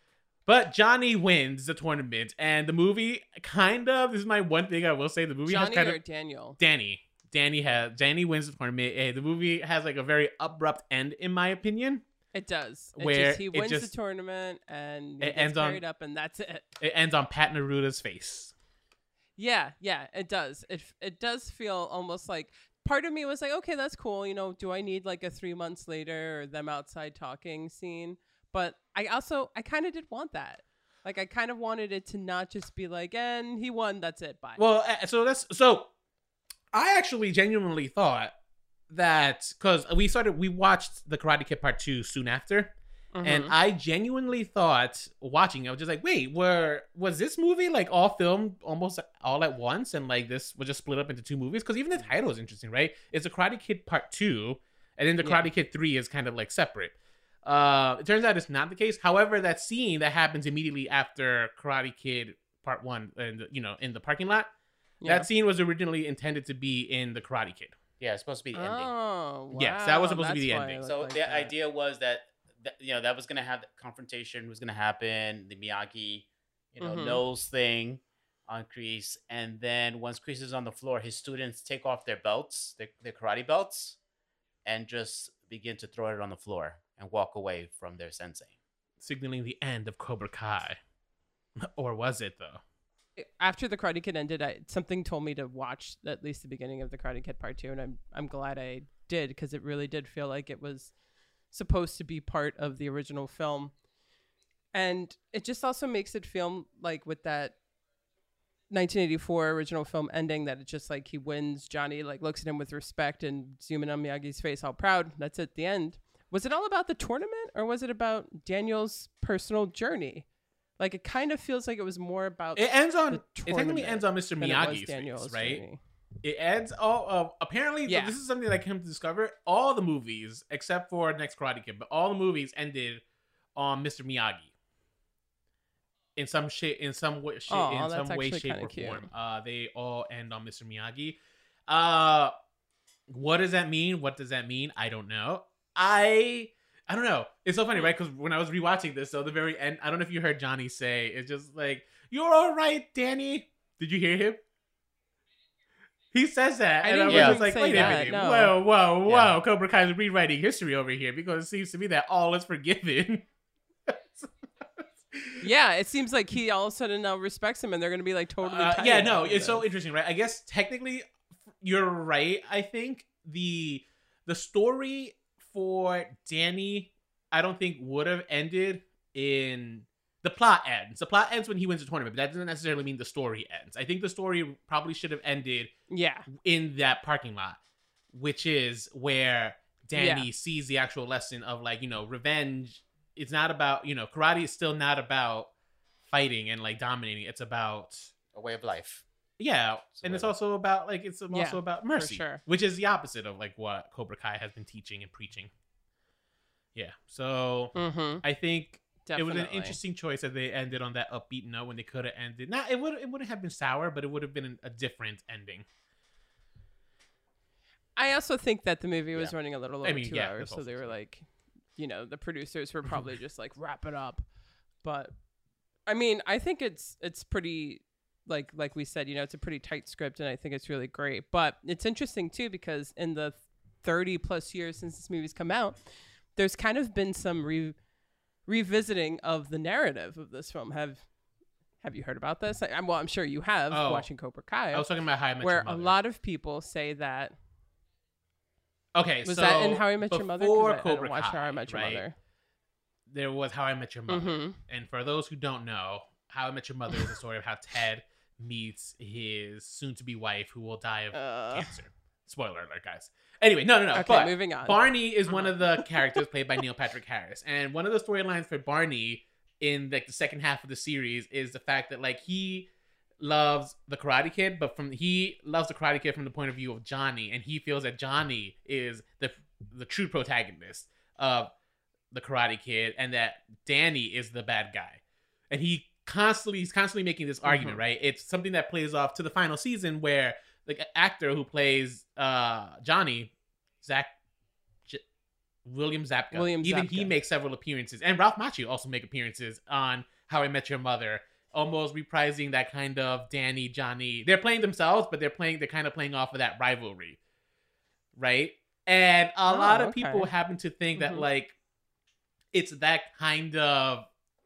[SPEAKER 3] But Johnny wins the tournament, and the movie this is my one thing I will say. The movie
[SPEAKER 2] Johnny
[SPEAKER 3] has kind
[SPEAKER 2] or
[SPEAKER 3] of
[SPEAKER 2] Daniel?
[SPEAKER 3] Danny. Danny wins the tournament. The movie has like a very abrupt end, in my opinion.
[SPEAKER 2] It does.
[SPEAKER 3] Where
[SPEAKER 2] he
[SPEAKER 3] it
[SPEAKER 2] wins
[SPEAKER 3] just-
[SPEAKER 2] the tournament and
[SPEAKER 3] it
[SPEAKER 2] it
[SPEAKER 3] ends
[SPEAKER 2] gets
[SPEAKER 3] on-
[SPEAKER 2] carried up, and that's it.
[SPEAKER 3] It ends on Pat Neruta's face.
[SPEAKER 2] Yeah, it does. It does feel almost like part of me was like, okay, that's cool. You know, do I need like a 3 months later or them outside talking scene? But I kind of did want that. Like, I kind of wanted it to not just be like, and he won, that's it, bye.
[SPEAKER 3] Well, so I actually genuinely thought that because we watched the Karate Kid Part 2 soon after. And
[SPEAKER 2] Mhm.
[SPEAKER 3] I genuinely thought watching it, I was just like, wait, was this movie like all filmed almost all at once? And like this was just split up into 2 movies? Because even the title is interesting, right? It's a Karate Kid Part 2, and then the
[SPEAKER 2] Yeah.
[SPEAKER 3] Karate Kid 3 is kind of like separate. It turns out it's not the case. However, that scene that happens immediately after Karate Kid Part 1, and in the parking lot,
[SPEAKER 2] Yeah.
[SPEAKER 3] that scene was originally intended to be in the Karate Kid.
[SPEAKER 1] Yeah, it's supposed to be the ending.
[SPEAKER 2] Oh, wow.
[SPEAKER 3] Yes, that was supposed to be the
[SPEAKER 2] That's why
[SPEAKER 3] ending.
[SPEAKER 2] it
[SPEAKER 1] So
[SPEAKER 2] looked
[SPEAKER 1] the
[SPEAKER 2] like that.
[SPEAKER 1] idea was that that was gonna have the confrontation was gonna happen, the Miyagi,
[SPEAKER 2] Mhm.
[SPEAKER 1] nose thing on Kreese, and then once Kreese is on the floor, his students take off their belts, their karate belts, and just begin to throw it on the floor and walk away from their sensei.
[SPEAKER 3] Signaling the end of Cobra Kai. Or was it, though?
[SPEAKER 2] After the Karate Kid ended, something told me to watch at least the beginning of the Karate Kid Part 2, and I'm glad I did, because it really did feel like it was supposed to be part of the original film. And it just also makes it feel like with that 1984 original film ending that it's just like he wins, Johnny like looks at him with respect and zooming on Miyagi's face, all proud. That's at the end. Was it all about the tournament, or was it about Daniel's personal journey? Like, it kind of feels like it was more about
[SPEAKER 3] It ends on.
[SPEAKER 2] the
[SPEAKER 3] It technically
[SPEAKER 2] tournament
[SPEAKER 3] ends on Mr.
[SPEAKER 2] than it was
[SPEAKER 3] Miyagi's
[SPEAKER 2] Daniel's
[SPEAKER 3] face, right?
[SPEAKER 2] journey.
[SPEAKER 3] It ends all. Apparently, so
[SPEAKER 2] Yeah.
[SPEAKER 3] this is something that I came to discover. All the movies, except for Next Karate Kid, but all the movies ended on Mr. Miyagi. In some shape, in some way, shape,
[SPEAKER 2] Aw,
[SPEAKER 3] in
[SPEAKER 2] that's
[SPEAKER 3] some way,
[SPEAKER 2] actually
[SPEAKER 3] shape,
[SPEAKER 2] kinda
[SPEAKER 3] or
[SPEAKER 2] cute.
[SPEAKER 3] form. They all end on Mr. Miyagi. What does that mean? What does that mean? I don't know. I don't know. It's so funny, right? Because when I was rewatching this, so the very end, I don't know if you heard Johnny say, it's just like, "You're all right, Danny." Did you hear him? He says that,
[SPEAKER 2] I
[SPEAKER 3] and
[SPEAKER 2] didn't
[SPEAKER 3] I was
[SPEAKER 1] hear
[SPEAKER 3] just
[SPEAKER 1] him
[SPEAKER 3] like,
[SPEAKER 2] say
[SPEAKER 3] "Wait a
[SPEAKER 2] that,
[SPEAKER 3] minute,
[SPEAKER 2] no.
[SPEAKER 3] whoa!
[SPEAKER 1] Yeah.
[SPEAKER 3] Cobra Kai is rewriting history over here because it seems to me that all is forgiven."
[SPEAKER 2] Yeah, it seems like he all of a sudden now respects him, and they're going to be like totally. tight
[SPEAKER 3] yeah, no,
[SPEAKER 2] after
[SPEAKER 3] it's so
[SPEAKER 2] this.
[SPEAKER 3] interesting, right? I guess technically, you're right. I think the story for Danny, I don't think would have ended in the plot ends. The plot ends when he wins the tournament, but that doesn't necessarily mean the story ends. I think the story probably should have ended
[SPEAKER 2] Yeah,
[SPEAKER 3] in that parking lot, which is where Danny sees the actual lesson of like, revenge. It's not about, karate is still not about fighting and like dominating. It's about,
[SPEAKER 1] A way of life.
[SPEAKER 3] yeah. And it's also about like, it's also
[SPEAKER 2] Yeah,
[SPEAKER 3] about mercy,
[SPEAKER 2] sure.
[SPEAKER 3] which is the opposite of like what Cobra Kai has been teaching and preaching. Yeah. So
[SPEAKER 2] mm-hmm.
[SPEAKER 3] I think
[SPEAKER 2] Definitely.
[SPEAKER 3] it was an interesting choice that they ended on that upbeat note when they could have ended. Not, it wouldn't have been sour, but it would have been a different ending.
[SPEAKER 2] I also think that the movie was
[SPEAKER 1] Yeah.
[SPEAKER 2] running a little over 2
[SPEAKER 3] yeah,
[SPEAKER 2] hours,
[SPEAKER 3] that's
[SPEAKER 2] so
[SPEAKER 3] also
[SPEAKER 2] they were
[SPEAKER 3] true.
[SPEAKER 2] like, the producers were probably just like wrap it up. But I mean, I think it's pretty like we said, it's a pretty tight script, and I think it's really great. But it's interesting too because in the 30 plus years since this movie's come out, there's kind of been some revisiting of the narrative of this film. Have you heard about this? I'm sure you have,
[SPEAKER 3] Oh.
[SPEAKER 2] watching Cobra Kai,
[SPEAKER 3] I was talking about How I Met
[SPEAKER 2] where
[SPEAKER 3] Your
[SPEAKER 2] a
[SPEAKER 3] Mother.
[SPEAKER 2] lot of people say that.
[SPEAKER 3] Okay,
[SPEAKER 2] Was
[SPEAKER 3] so
[SPEAKER 2] that in How I Met Your Mother? 'Cause
[SPEAKER 3] before
[SPEAKER 2] I don't
[SPEAKER 3] Cobra
[SPEAKER 2] watch
[SPEAKER 3] Kai,
[SPEAKER 2] How I Met Your
[SPEAKER 3] right?
[SPEAKER 2] Mother.
[SPEAKER 3] There was How I Met Your Mother.
[SPEAKER 2] Mhm.
[SPEAKER 3] And for those who don't know, How I Met Your Mother is the story of how Ted meets his soon-to-be wife who will die of cancer. Spoiler alert, guys. Anyway, no.
[SPEAKER 2] Okay,
[SPEAKER 3] but
[SPEAKER 2] moving on.
[SPEAKER 3] Barney is one of the characters played by Neil Patrick Harris. And one of the storylines for Barney in like the second half of the series is the fact that like he loves the Karate Kid, but he loves the Karate Kid from the point of view of Johnny, and he feels that Johnny is the true protagonist of the Karate Kid, and that Danny is the bad guy. And he's constantly making this argument, right? It's something that plays off to the final season where the actor who plays Johnny, William Zabka,
[SPEAKER 2] William
[SPEAKER 3] even
[SPEAKER 2] Zabka.
[SPEAKER 3] he makes several appearances, and Ralph Macchio also make appearances on How I Met Your Mother, almost reprising that kind of Danny, Johnny. They're playing themselves, but they're kind of playing off of that rivalry, right? And a lot of people happen to think that like it's that kind of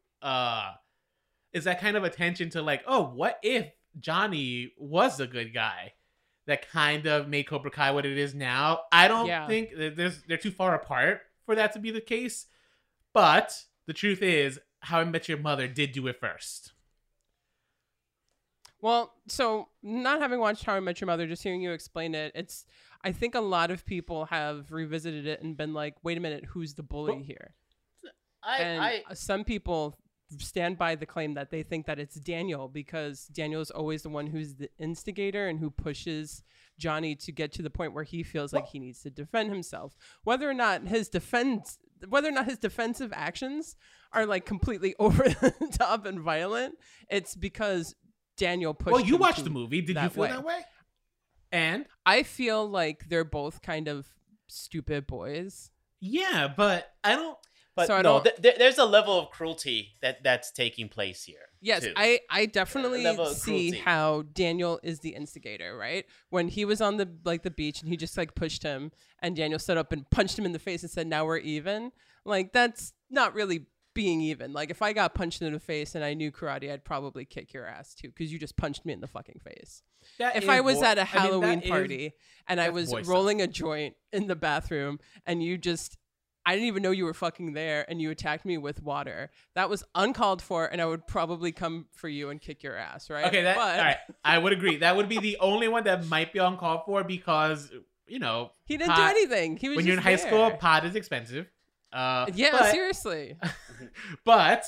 [SPEAKER 3] attention to like, oh, what if Johnny was a good guy that kind of made Cobra Kai what it is now? I don't think they're too far apart for that to be the case. But the truth is, How I Met Your Mother did do it first.
[SPEAKER 2] Well, so not having watched How I Met Your Mother, just hearing you explain it, I think a lot of people have revisited it and been like, wait a minute, who's the bully here? Some people stand by the claim that they think that it's Daniel, because Daniel is always the one who's the instigator and who pushes Johnny to get to the point where he feels like he needs to defend himself. Whether or not his defensive actions are like completely over the top and violent, it's because Daniel pushed him.
[SPEAKER 3] Well, you watched the movie. Did you feel that way? And
[SPEAKER 2] I feel like they're both kind of stupid boys.
[SPEAKER 3] Yeah, but I don't.
[SPEAKER 1] But so there's a level of cruelty that's taking place here.
[SPEAKER 2] Yes,
[SPEAKER 1] too.
[SPEAKER 2] I definitely see how Daniel is the instigator, right? When he was on the beach and he just like pushed him, and Daniel stood up and punched him in the face and said, "Now we're even." Like, that's not really being even. Like, if I got punched in the face and I knew karate, I'd probably kick your ass too, because you just punched me in the fucking face. If I was at a Halloween party and I was rolling a joint in the bathroom and I didn't even know you were fucking there and you attacked me with water, that was uncalled for, and I would probably come for you and kick your ass, right?
[SPEAKER 3] Okay, all right. I would agree. That would be the only one that might be uncalled for, because, you know,
[SPEAKER 2] he didn't do anything. He was
[SPEAKER 3] when you're in high school, pot is expensive.
[SPEAKER 2] Seriously.
[SPEAKER 3] but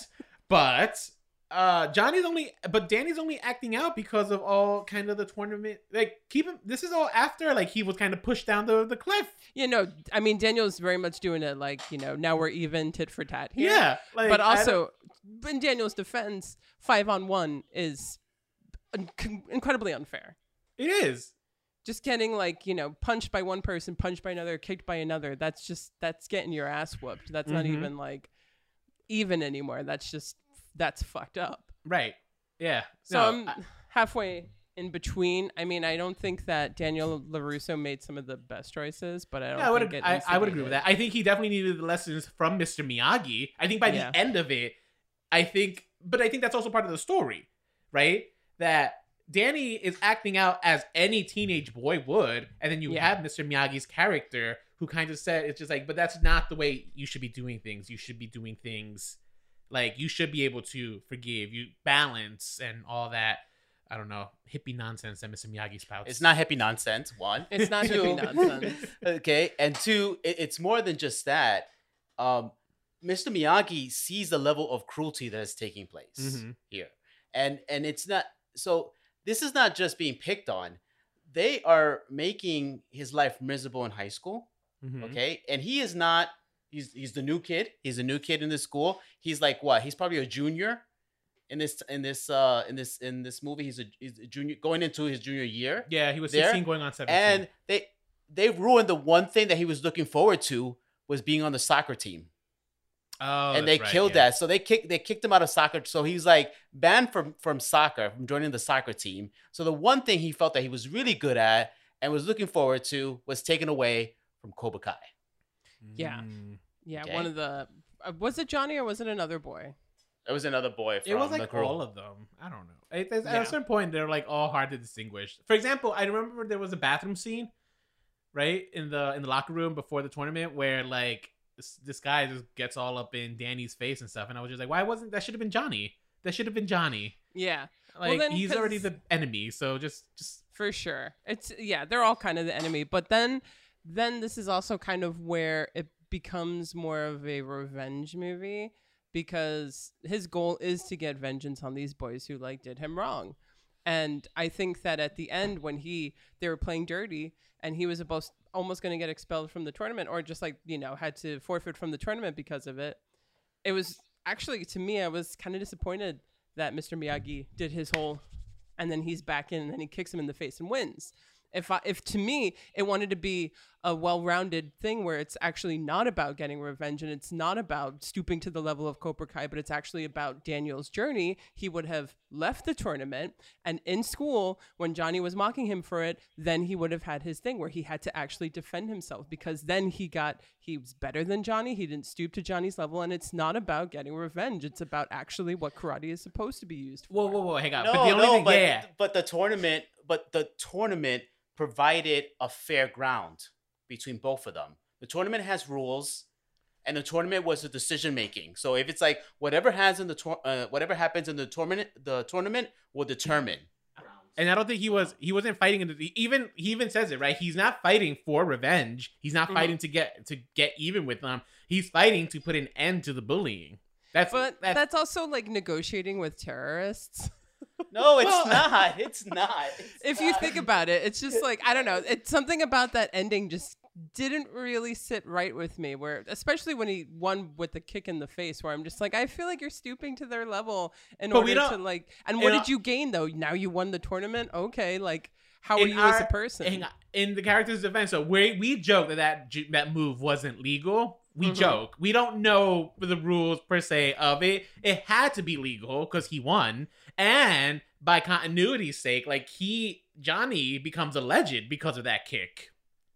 [SPEAKER 3] Danny's only acting out because of all kind of the tournament. Like, this is all after, like, he was kind of pushed down the cliff.
[SPEAKER 2] You know, I mean, Daniel's very much doing it like, you know, now we're even, tit for tat here.
[SPEAKER 3] Yeah. Like,
[SPEAKER 2] but also, in Daniel's defense, 5-on-1 is incredibly unfair.
[SPEAKER 3] It is.
[SPEAKER 2] Just getting, like, you know, punched by one person, punched by another, kicked by another. That's getting your ass whooped. That's not even like even anymore. That's fucked up.
[SPEAKER 3] Right. Yeah.
[SPEAKER 2] So I'm halfway in between. I mean, I don't think that Daniel LaRusso made some of the best choices, but I would agree
[SPEAKER 3] with that. I think he definitely needed the lessons from Mr. Miyagi. I think by the end of it, I think that's also part of the story, right? That Danny is acting out as any teenage boy would, and then you have Mr. Miyagi's character who kind of said, it's just like, but that's not the way you should be doing things. You should be doing things like, you should be able to forgive, you balance, and all that. I don't know, hippie nonsense that Mr. Miyagi spouts.
[SPEAKER 1] It's not hippie nonsense, one.
[SPEAKER 2] It's not hippie nonsense.
[SPEAKER 1] Okay, and two, it's more than just that. Mr. Miyagi sees the level of cruelty that is taking place here. And it's not, so this is not just being picked on. They are making his life miserable in high school, okay? And he is not, he's the new kid. He's a new kid in this school. He's like, what? He's probably a junior in this movie. He's a junior going into his junior year.
[SPEAKER 3] Yeah, he was 16 going on 17.
[SPEAKER 1] And they ruined the one thing that he was looking forward to, was being on the soccer team.
[SPEAKER 3] Oh,
[SPEAKER 1] and they killed that. So they kicked him out of soccer. So he's like banned from soccer, from joining the soccer team. So the one thing he felt that he was really good at and was looking forward to was taken away from Cobra Kai.
[SPEAKER 2] Yeah.
[SPEAKER 1] Okay.
[SPEAKER 2] One of the was it Johnny or was it another boy?
[SPEAKER 1] It was another boy.
[SPEAKER 3] It was like all of them. I don't know. At a certain point, they're like all hard to distinguish. For example, I remember there was a bathroom scene, right, in the locker room before the tournament, where like this guy just gets all up in Danny's face and stuff, and I was just like, why wasn't that? Should have been Johnny. That should have been Johnny.
[SPEAKER 2] Yeah,
[SPEAKER 3] like, well, he's already the enemy, so just
[SPEAKER 2] for sure. They're all kind of the enemy, but then this is also kind of where it becomes more of a revenge movie, because his goal is to get vengeance on these boys who like did him wrong. And I think that at the end, when they were playing dirty and he was almost going to get expelled from the tournament, or just like, you know, had to forfeit from the tournament because of it, it was actually, to me, I was kind of disappointed that Mr. Miyagi did his whole, and then he's back in and then he kicks him in the face and wins. If to me, it wanted to be a well-rounded thing where it's actually not about getting revenge and it's not about stooping to the level of Cobra Kai, but it's actually about Daniel's journey, he would have left the tournament, and in school, when Johnny was mocking him for it, then he would have had his thing where he had to actually defend himself, because then he was better than Johnny. He didn't stoop to Johnny's level, and it's not about getting revenge. It's about actually what karate is supposed to be used for.
[SPEAKER 3] Whoa, hang on.
[SPEAKER 1] No,
[SPEAKER 3] but the only thing,
[SPEAKER 1] but the tournament provided a fair ground between both of them. The tournament has rules, and the tournament was the decision making. So if it's like whatever happens in the tournament will determine.
[SPEAKER 3] And I don't think he wasn't fighting. He even says it, right? He's not fighting for revenge. He's not fighting to get even with them. He's fighting to put an end to the bullying. That's
[SPEAKER 2] also like negotiating with terrorists.
[SPEAKER 1] No, it's not. It's not.
[SPEAKER 2] If you think about it, it's just like, I don't know. It's something about that ending just didn't really sit right with me, where especially when he won with the kick in the face, where I'm just like, I feel like you're stooping to their level order to like, and what did you gain though? Now you won the tournament. Okay. Like, how are you as a person?
[SPEAKER 3] In the character's defense, so we joke that move wasn't legal. We joke. We don't know the rules per se of it. It had to be legal because he won. And by continuity's sake, like Johnny becomes a legend because of that kick.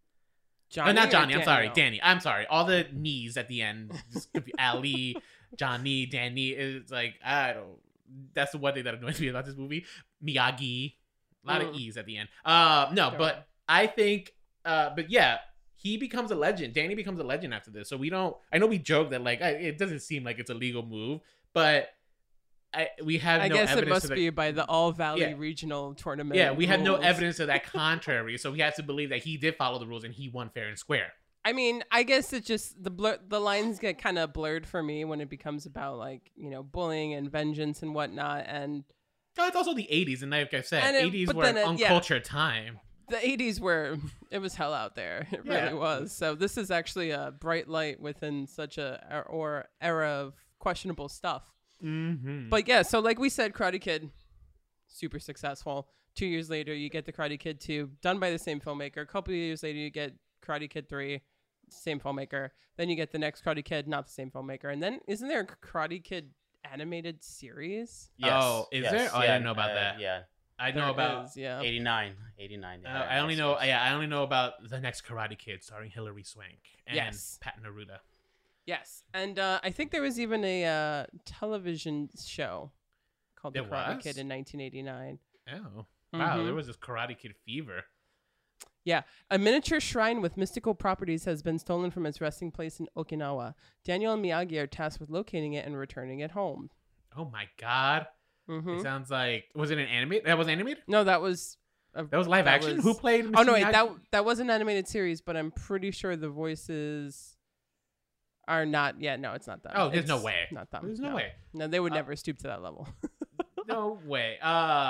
[SPEAKER 3] Not Johnny. I'm sorry, Danny. I'm sorry. All the knees at the end. Ali, Johnny, Danny. Is like, I don't. That's the one thing that annoys me about this movie. Miyagi. A lot of E's at the end. No, sure. But I think. But yeah, he becomes a legend. Danny becomes a legend after this. So we don't. I know we joke that like it doesn't seem like it's a legal move, but. We have
[SPEAKER 2] I
[SPEAKER 3] no
[SPEAKER 2] guess
[SPEAKER 3] evidence.
[SPEAKER 2] It must be by the All Valley Regional Tournament.
[SPEAKER 3] Yeah, we have no
[SPEAKER 2] rules.
[SPEAKER 3] evidence of that contrary, so we have to believe that he did follow the rules and he won fair and square.
[SPEAKER 2] I mean, I guess it just the lines get kind of blurred for me when it becomes about like, you know, bullying and vengeance and whatnot. And
[SPEAKER 3] it's also the 80s, and like I said, 80s were an uncultured time.
[SPEAKER 2] The 80s were it was hell out there. It really was. So this is actually a bright light within such a era of questionable stuff.
[SPEAKER 3] Mm-hmm.
[SPEAKER 2] But yeah, so like we said, Karate Kid, super successful. 2 years later, you get the Karate Kid 2, done by the same filmmaker. A couple of years later, you get Karate Kid 3, same filmmaker. Then you get the next Karate Kid, not the same filmmaker. And then isn't there a Karate Kid animated series?
[SPEAKER 3] Yes. Oh, is there? Oh, I didn't know about that.
[SPEAKER 1] Yeah.
[SPEAKER 3] I know about
[SPEAKER 1] 89.
[SPEAKER 3] I only know about the next Karate Kid starring Hilary Swank and Pat Naruto.
[SPEAKER 2] Yes, and I think there was even a television show called The Karate Kid in 1989.
[SPEAKER 3] Oh, wow, there was this Karate Kid fever.
[SPEAKER 2] Yeah, a miniature shrine with mystical properties has been stolen from its resting place in Okinawa. Daniel and Miyagi are tasked with locating it and returning it home.
[SPEAKER 3] Oh my god. It sounds like, was it an animated? That was animated?
[SPEAKER 2] No, that was
[SPEAKER 3] live action. Who played Mr.
[SPEAKER 2] Oh no, wait,
[SPEAKER 3] Miyagi?
[SPEAKER 2] that was an animated series, but I'm pretty sure the voices are not. Yeah, no, it's not that.
[SPEAKER 3] Oh, there's no way.
[SPEAKER 2] Not them.
[SPEAKER 3] There's no way.
[SPEAKER 2] No, they would never stoop to that level.
[SPEAKER 3] No way.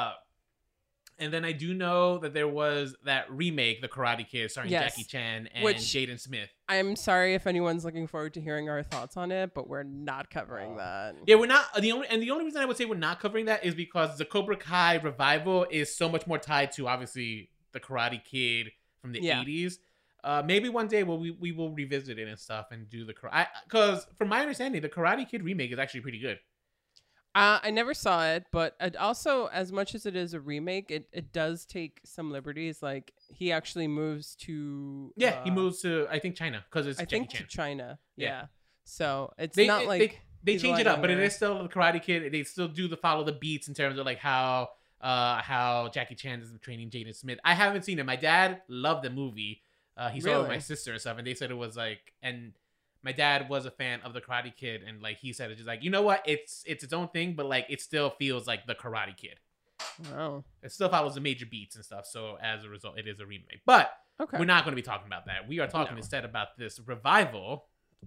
[SPEAKER 3] And then I do know that there was that remake, The Karate Kid, starring Jackie Chan and Jaden Smith.
[SPEAKER 2] I'm sorry if anyone's looking forward to hearing our thoughts on it, but we're not covering that.
[SPEAKER 3] Yeah, we're not. The only reason I would say we're not covering that is because the Cobra Kai revival is so much more tied to obviously the Karate Kid from the 80s. Maybe one day we will revisit it and stuff and do the Karate. Because from my understanding, the Karate Kid remake is actually pretty good.
[SPEAKER 2] I never saw it, but it also, as much as it is a remake, it does take some liberties. Like, he actually moves to...
[SPEAKER 3] Yeah, he moves to, I think, China, because it's Jackie Chan.
[SPEAKER 2] To China, yeah. So, it's
[SPEAKER 3] they change it up, but it is still the Karate Kid. They still do follow the beats in terms of, like, how Jackie Chan is training Jaden Smith. I haven't seen it. My dad loved the movie. He saw it with my sister and stuff, and they said it was, like... and. My dad was a fan of the Karate Kid, and like he said, it's just like, you know what, it's its own thing, but like it still feels like the Karate Kid.
[SPEAKER 2] Wow.
[SPEAKER 3] It still follows the major beats and stuff, so as a result, it is a remake. But we're not going to be talking about that. We are talking instead about this revival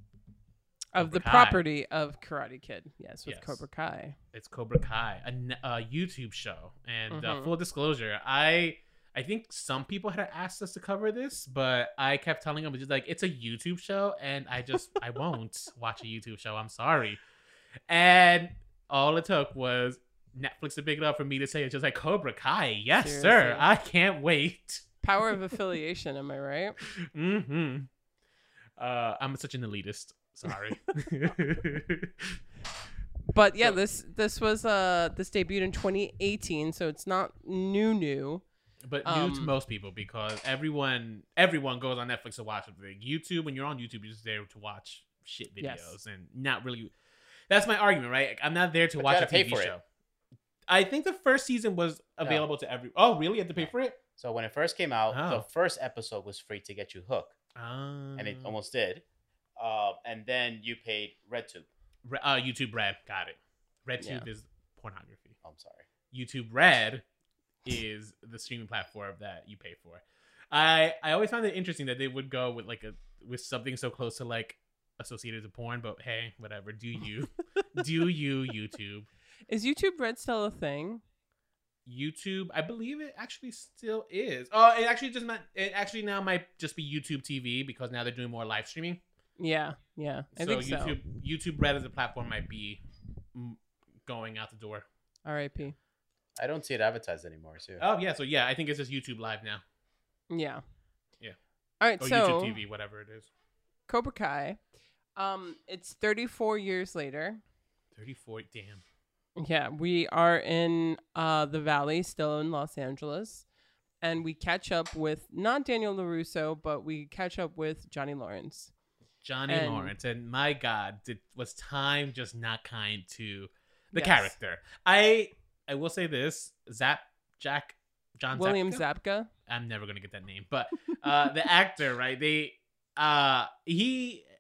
[SPEAKER 2] of the property of Karate Kid. Yes, with Cobra Kai.
[SPEAKER 3] It's Cobra Kai, a YouTube show, and full disclosure, I think some people had asked us to cover this, but I kept telling them, just like, it's a YouTube show, and I won't watch a YouTube show. I'm sorry. And all it took was Netflix to pick it up for me to say it's just like, Cobra Kai. Yes, seriously, sir. I can't wait.
[SPEAKER 2] Power of affiliation, am I right?
[SPEAKER 3] Mm-hmm. I'm such an elitist. Sorry.
[SPEAKER 2] But yeah,
[SPEAKER 3] So-
[SPEAKER 2] this was this debuted in 2018, so it's not new.
[SPEAKER 3] But new to most people because everyone goes on Netflix to watch something. YouTube, when you're on YouTube, you're just there to watch shit videos
[SPEAKER 2] Yes.
[SPEAKER 3] and not really. That's my argument, right? I'm not there to
[SPEAKER 1] But you
[SPEAKER 3] watch a
[SPEAKER 1] gotta pay
[SPEAKER 3] TV
[SPEAKER 1] for it.
[SPEAKER 3] show. I think the first season was available to every. Oh, really? You had to pay for it?
[SPEAKER 1] So when it first came out,
[SPEAKER 3] Oh.
[SPEAKER 1] the first episode was free to get you hooked, and it
[SPEAKER 3] Mm.
[SPEAKER 1] almost did. And then you paid RedTube.
[SPEAKER 3] YouTube Red, got it. RedTube
[SPEAKER 2] Yeah.
[SPEAKER 3] is pornography.
[SPEAKER 1] Oh, I'm sorry.
[SPEAKER 3] YouTube Red is the streaming platform that you pay for. I always found it interesting that they would go with with something so close to like associated to porn, but hey, whatever. Do you YouTube?
[SPEAKER 2] Is YouTube Red still a thing?
[SPEAKER 3] YouTube, I believe it actually still is. Oh, it actually just not. It actually now might just be YouTube TV because now they're doing more live streaming.
[SPEAKER 2] Yeah, I think so.
[SPEAKER 3] YouTube Red as a platform might be going out the door.
[SPEAKER 2] R.I.P.
[SPEAKER 1] I don't see it advertised anymore, too.
[SPEAKER 3] Oh yeah, so yeah, I think it's just YouTube Live now
[SPEAKER 2] Yeah.
[SPEAKER 3] Yeah.
[SPEAKER 2] All right,
[SPEAKER 3] or
[SPEAKER 2] so
[SPEAKER 3] YouTube TV, whatever it is.
[SPEAKER 2] Cobra Kai. It's 34 years later.
[SPEAKER 3] 34. Damn.
[SPEAKER 2] Yeah, we are in the Valley, still in Los Angeles, and we catch up with not Daniel LaRusso, but we catch up with Johnny Lawrence.
[SPEAKER 3] Johnny
[SPEAKER 2] And-
[SPEAKER 3] Lawrence, and my God, was time just not kind to the
[SPEAKER 2] Yes.
[SPEAKER 3] character? I will say this: John
[SPEAKER 2] William
[SPEAKER 3] Zabka?
[SPEAKER 2] Zabka.
[SPEAKER 3] I'm never gonna get that name, but the actor, right? He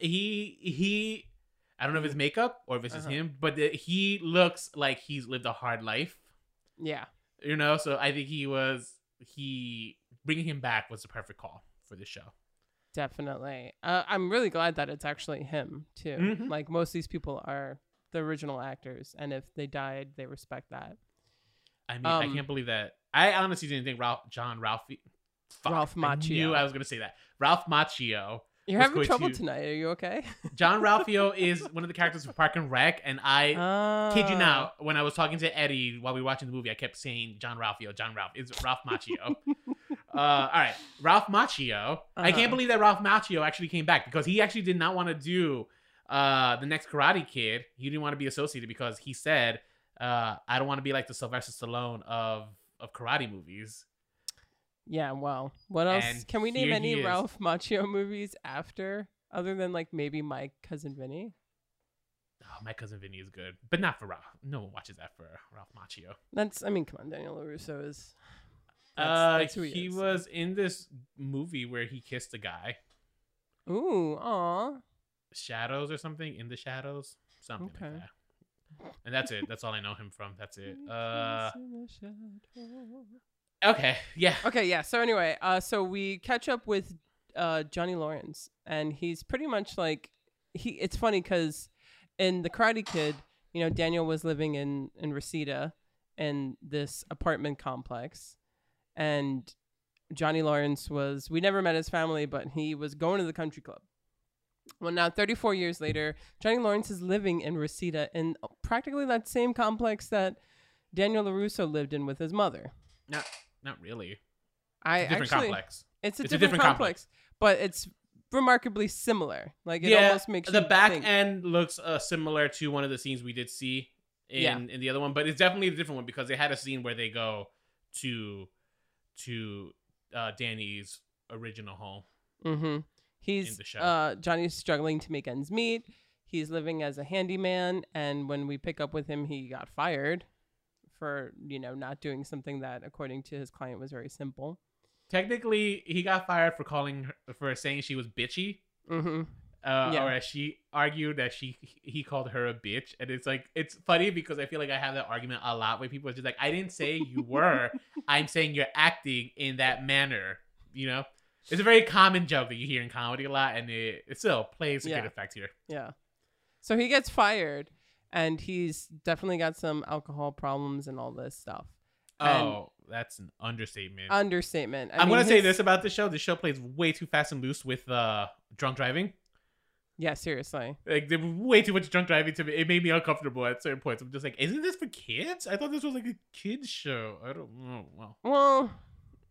[SPEAKER 3] I don't know if it's makeup or if it's just
[SPEAKER 2] Uh-huh.
[SPEAKER 3] him, but he looks like he's lived a hard life,
[SPEAKER 2] Yeah.
[SPEAKER 3] So I think bringing him back was the perfect call for this show.
[SPEAKER 2] Definitely. I'm really glad that it's actually him too.
[SPEAKER 3] Mhm.
[SPEAKER 2] Like most of these people are the original actors, and if they died, they respect that.
[SPEAKER 3] I mean, I can't believe that. I honestly didn't think Ralph
[SPEAKER 2] Ralph
[SPEAKER 3] I
[SPEAKER 2] Macchio.
[SPEAKER 3] knew I was gonna say that. Ralph Macchio.
[SPEAKER 2] You're
[SPEAKER 3] was
[SPEAKER 2] having
[SPEAKER 3] going
[SPEAKER 2] trouble
[SPEAKER 3] to-
[SPEAKER 2] tonight. Are you okay?
[SPEAKER 3] John Ralphio is one of the characters from Park and Rec, and I kid you not, when I was talking to Eddie while we were watching the movie, I kept saying John Ralphio. It's Ralph Macchio. All right, Ralph Macchio. I can't believe that Ralph Macchio actually came back because he actually did not want to do the next Karate Kid. He didn't want to be associated because he said, "I don't want to be like the Sylvester Stallone of karate movies."
[SPEAKER 2] Yeah, well, what else?
[SPEAKER 3] And
[SPEAKER 2] Can we name
[SPEAKER 3] here
[SPEAKER 2] any
[SPEAKER 3] he is.
[SPEAKER 2] Ralph Macchio movies after, other than like maybe My Cousin Vinny?
[SPEAKER 3] Oh, My Cousin Vinny is good, but not for Ralph. No one watches that for Ralph Macchio.
[SPEAKER 2] I mean, come on, Daniel LaRusso is. That's who
[SPEAKER 3] he
[SPEAKER 2] is.
[SPEAKER 3] was in this movie where he kissed a guy.
[SPEAKER 2] Ooh, aw.
[SPEAKER 3] Shadows or something, In the Shadows, something
[SPEAKER 2] Okay.
[SPEAKER 3] like that. And that's it. That's all I know him from. That's it. Okay, yeah.
[SPEAKER 2] Okay, yeah. So anyway, so we catch up with Johnny Lawrence, and he's pretty much like It's funny because in the Karate Kid, Daniel was living in Reseda in this apartment complex, and Johnny Lawrence we never met his family, but he was going to the country club. Well, now 34 years later, Johnny Lawrence is living in Reseda in practically that same complex that Daniel LaRusso lived in with his mother.
[SPEAKER 3] Not really. It's
[SPEAKER 2] I
[SPEAKER 3] a different
[SPEAKER 2] actually,
[SPEAKER 3] complex.
[SPEAKER 2] It's a
[SPEAKER 3] It's a
[SPEAKER 2] different
[SPEAKER 3] different
[SPEAKER 2] complex, but it's remarkably similar. Like it
[SPEAKER 3] Yeah,
[SPEAKER 2] almost makes
[SPEAKER 3] the
[SPEAKER 2] you
[SPEAKER 3] back
[SPEAKER 2] think.
[SPEAKER 3] end looks similar to one of the scenes we did see in the other one, but it's definitely a different one because they had a scene where they go to Danny's original home.
[SPEAKER 2] Mm-hmm.
[SPEAKER 3] in
[SPEAKER 2] He's
[SPEAKER 3] the show.
[SPEAKER 2] Johnny's struggling to make ends meet. He's living as a handyman, and when we pick up with him, he got fired for not doing something that, according to his client, was very simple.
[SPEAKER 3] Technically, he got fired for saying she was bitchy.
[SPEAKER 2] Mm-hmm.
[SPEAKER 3] Or as she argued that he called her a bitch, and it's funny because I feel like I have that argument a lot where people are just like, I didn't say you were, I'm saying you're acting in that manner. It's a very common joke that you hear in comedy a lot, and it still plays a good effect here.
[SPEAKER 2] Yeah. So he gets fired, and he's definitely got some alcohol problems and all this stuff.
[SPEAKER 3] Oh, that's an understatement.
[SPEAKER 2] Understatement.
[SPEAKER 3] I'm gonna say this about the show: the show plays way too fast and loose with drunk driving.
[SPEAKER 2] Yeah, seriously.
[SPEAKER 3] Like there was way too much drunk driving to me. It made me uncomfortable at certain points. I'm just like, isn't this for kids? I thought this was like a kids show. I don't know. Well,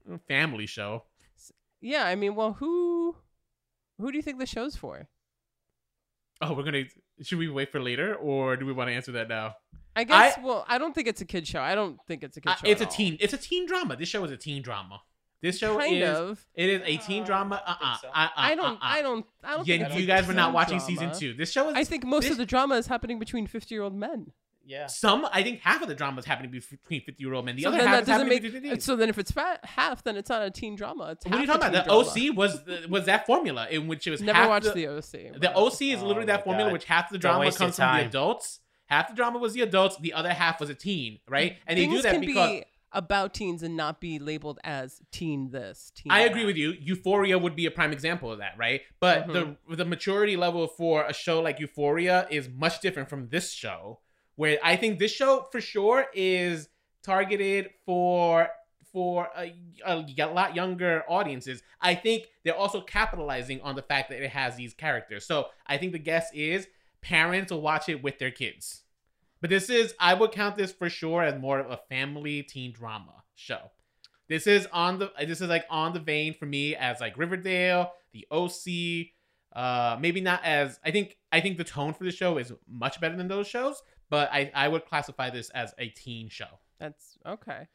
[SPEAKER 3] family show.
[SPEAKER 2] Yeah, I mean, well, who do you think the show's for?
[SPEAKER 3] Oh, should we wait for later, or do we want to answer that now?
[SPEAKER 2] I guess. Well, I don't think it's a kid show. I don't think it's a kid show.
[SPEAKER 3] It's
[SPEAKER 2] at all.
[SPEAKER 3] It's a teen drama. This show is a teen drama. This show
[SPEAKER 2] Kind
[SPEAKER 3] is.
[SPEAKER 2] of.
[SPEAKER 3] It is a teen drama.
[SPEAKER 2] I don't
[SPEAKER 3] Yeah,
[SPEAKER 2] think
[SPEAKER 3] you
[SPEAKER 2] it's
[SPEAKER 3] guys
[SPEAKER 2] a
[SPEAKER 3] were not
[SPEAKER 2] teen
[SPEAKER 3] watching
[SPEAKER 2] drama.
[SPEAKER 3] season 2. This show is.
[SPEAKER 2] I think most of the drama is happening between 50-year-old men.
[SPEAKER 1] Yeah.
[SPEAKER 3] I think half of the drama is happening between 50-year-old men. The
[SPEAKER 2] So
[SPEAKER 3] other
[SPEAKER 2] then
[SPEAKER 3] half
[SPEAKER 2] that
[SPEAKER 3] is
[SPEAKER 2] doesn't
[SPEAKER 3] happening
[SPEAKER 2] make.
[SPEAKER 3] between teens.
[SPEAKER 2] So then, if it's half, then it's not a teen drama. It's
[SPEAKER 3] What are you
[SPEAKER 2] half
[SPEAKER 3] talking
[SPEAKER 2] a
[SPEAKER 3] about?
[SPEAKER 2] teen
[SPEAKER 3] The
[SPEAKER 2] drama.
[SPEAKER 3] OC was that formula in which it was
[SPEAKER 2] Never
[SPEAKER 3] half
[SPEAKER 2] watched the OC.
[SPEAKER 3] The OC is literally
[SPEAKER 1] Oh
[SPEAKER 3] that
[SPEAKER 1] my
[SPEAKER 3] formula,
[SPEAKER 1] God.
[SPEAKER 3] which half the
[SPEAKER 1] Don't
[SPEAKER 3] drama
[SPEAKER 1] waste your
[SPEAKER 3] comes from the
[SPEAKER 1] time.
[SPEAKER 3] adults. Half the drama was the adults. The other half was a teen, right? And they
[SPEAKER 2] Things
[SPEAKER 3] do that
[SPEAKER 2] can
[SPEAKER 3] because
[SPEAKER 2] be about teens and not be labeled as teen this, teen
[SPEAKER 3] I
[SPEAKER 2] that.
[SPEAKER 3] agree with you. Euphoria would be a prime example of that, right? But
[SPEAKER 2] Mm-hmm.
[SPEAKER 3] the maturity level for a show like Euphoria is much different from this show, where I think this show for sure is targeted for a lot younger audiences. I think they're also capitalizing on the fact that it has these characters. So I think the guess is parents will watch it with their kids. But I would count this for sure as more of a family teen drama show. This is like on the vein for me as like Riverdale, the OC. Maybe not as I think the tone for the show is much better than those shows, but I would classify this as a teen show.
[SPEAKER 2] That's okay.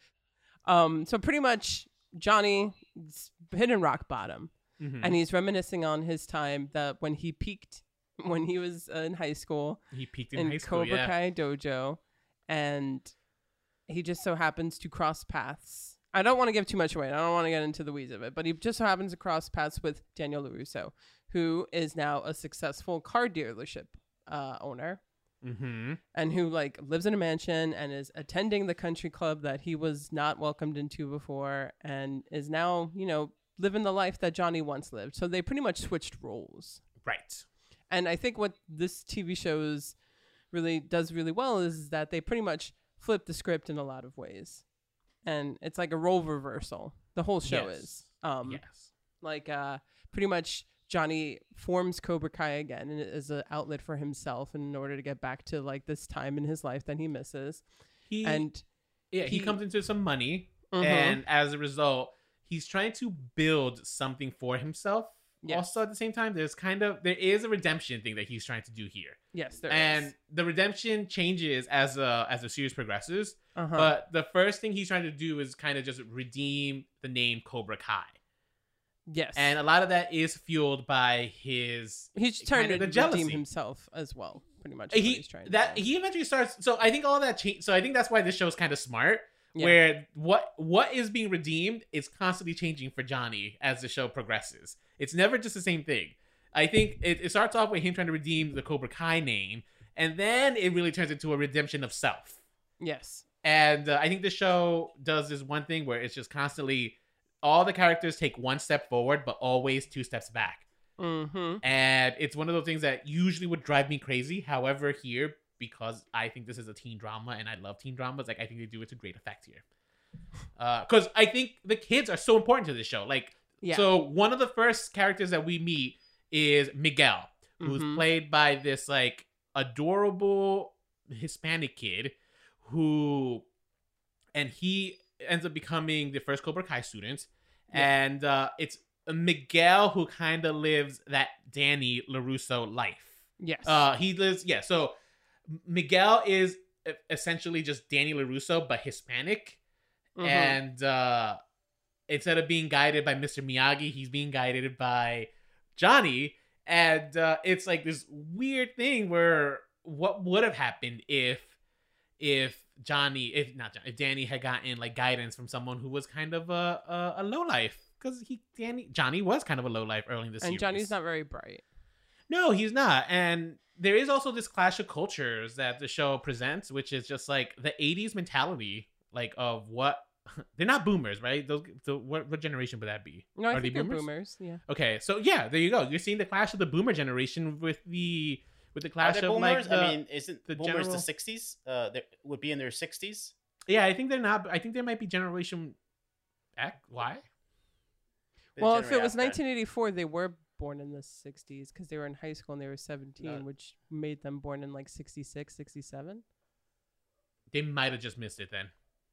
[SPEAKER 2] So pretty much Johnny's hitting rock bottom, and he's reminiscing on his time that when he peaked when he was in high school.
[SPEAKER 3] He peaked in high school,
[SPEAKER 2] Cobra
[SPEAKER 3] yeah.
[SPEAKER 2] Kai Dojo, and he just so happens to cross paths. I don't want to give too much away. I don't want to get into the weeds of it, but he just so happens to cross paths with Daniel LaRusso, who is now a successful car dealership owner. And who like lives in a mansion and is attending the country club that he was not welcomed into before, and is now, living the life that Johnny once lived. So they pretty much switched roles.
[SPEAKER 3] Right.
[SPEAKER 2] And I think what this TV shows does really well is that they pretty much flip the script in a lot of ways. And it's like a role reversal. The whole show is.
[SPEAKER 3] Yes.
[SPEAKER 2] Like pretty much Johnny forms Cobra Kai again and as an outlet for himself in order to get back to like this time in his life that he misses.
[SPEAKER 3] He
[SPEAKER 2] he
[SPEAKER 3] comes into some money, and as a result, he's trying to build something for himself.
[SPEAKER 2] Yes.
[SPEAKER 3] Also, at the same time, there is a redemption thing that he's trying to do here.
[SPEAKER 2] Yes, there is.
[SPEAKER 3] And the redemption changes as the series progresses.
[SPEAKER 2] Uh-huh.
[SPEAKER 3] But the first thing he's trying to do is kind of just redeem the name Cobra Kai.
[SPEAKER 2] Yes.
[SPEAKER 3] And a lot of that is fueled by he's
[SPEAKER 2] trying to
[SPEAKER 3] the
[SPEAKER 2] redeem
[SPEAKER 3] jealousy.
[SPEAKER 2] himself as well, pretty much. He's trying to do.
[SPEAKER 3] He eventually starts. So I think all that change. So I think that's why this show is kind of smart.
[SPEAKER 2] Yeah.
[SPEAKER 3] Where what is being redeemed is constantly changing for Johnny as the show progresses. It's never just the same thing. I think it starts off with him trying to redeem the Cobra Kai name, and then it really turns into a redemption of self.
[SPEAKER 2] Yes.
[SPEAKER 3] And I think the show does this one thing where it's just constantly all the characters take one step forward, but always 2 steps back. And it's one of those things that usually would drive me crazy. However, here, because I think this is a teen drama and I love teen dramas, like I think they do it to great effect here. Because I think the kids are so important to this show. So one of the first characters that we meet is Miguel, who's played by this like adorable Hispanic kid and he ends up becoming the first Cobra Kai student. Yeah. And it's Miguel who kind of lives that Danny LaRusso life.
[SPEAKER 2] Yes.
[SPEAKER 3] He lives, so Miguel is essentially just Danny LaRusso, but Hispanic. And instead of being guided by Mr. Miyagi, he's being guided by Johnny. And it's like this weird thing where what would have happened if Danny had gotten like guidance from someone who was kind of a lowlife, because Johnny was kind of a lowlife early in the series.
[SPEAKER 2] And Johnny's not very bright.
[SPEAKER 3] No, he's not. And there is also this clash of cultures that the show presents, which is just like the 80s mentality, like of what they're not boomers, right? What generation would that be?
[SPEAKER 2] No, I think they're boomers. Yeah.
[SPEAKER 3] Okay, so yeah, there you go. You're seeing the clash of the boomer generation with the clash of
[SPEAKER 1] boomers?
[SPEAKER 3] like
[SPEAKER 1] I mean, isn't
[SPEAKER 3] the
[SPEAKER 1] boomers
[SPEAKER 3] general...
[SPEAKER 1] the 60s? They would be in their 60s.
[SPEAKER 3] Yeah, I think they're not. I think there might be Generation X. Why?
[SPEAKER 2] Well, if it was 1984, they were born in the 60s because they were in high school and they were 17, which made them born in like 66, 67.
[SPEAKER 3] They might have just missed it then.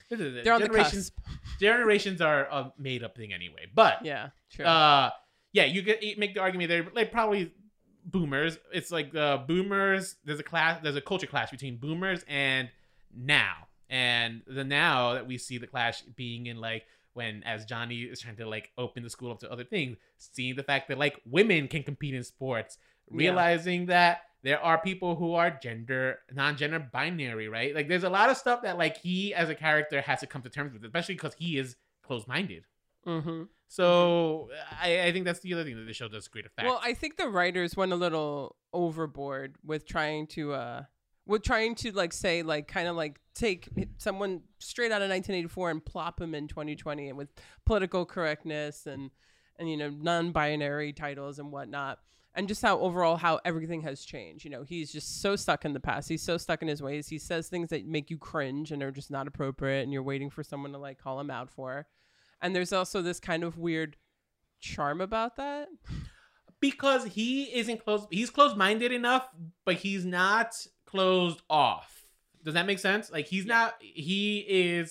[SPEAKER 2] They're on the
[SPEAKER 3] generations.
[SPEAKER 2] cusp.
[SPEAKER 3] Generations are a made up thing anyway. But
[SPEAKER 2] Yeah, true.
[SPEAKER 3] yeah, you make the argument they're like probably boomers. It's like boomers. There's a culture clash between boomers and now, and the now that we see the clash being in like when as Johnny is trying to like open the school up to other things, seeing the fact that like women can compete in sports, realizing that there are people who are non-gender binary, right? Like there's a lot of stuff that like he as a character has to come to terms with, especially because he is closed-minded.
[SPEAKER 2] Mm-hmm.
[SPEAKER 3] So I think that's the other thing that the show does great effect.
[SPEAKER 2] Well, I think the writers went a little overboard with trying to like say like kind of like take someone straight out of 1984 and plop him in 2020 and with political correctness and you know non-binary titles and whatnot. And just how everything has changed. You know, he's just so stuck in the past. He's so stuck in his ways. He says things that make you cringe and are just not appropriate. And you're waiting for someone to like call him out for. And there's also this kind of weird charm about that.
[SPEAKER 3] Because he isn't closed. He's closed-minded enough, but he's not closed off. Does that make sense? Like he's not. He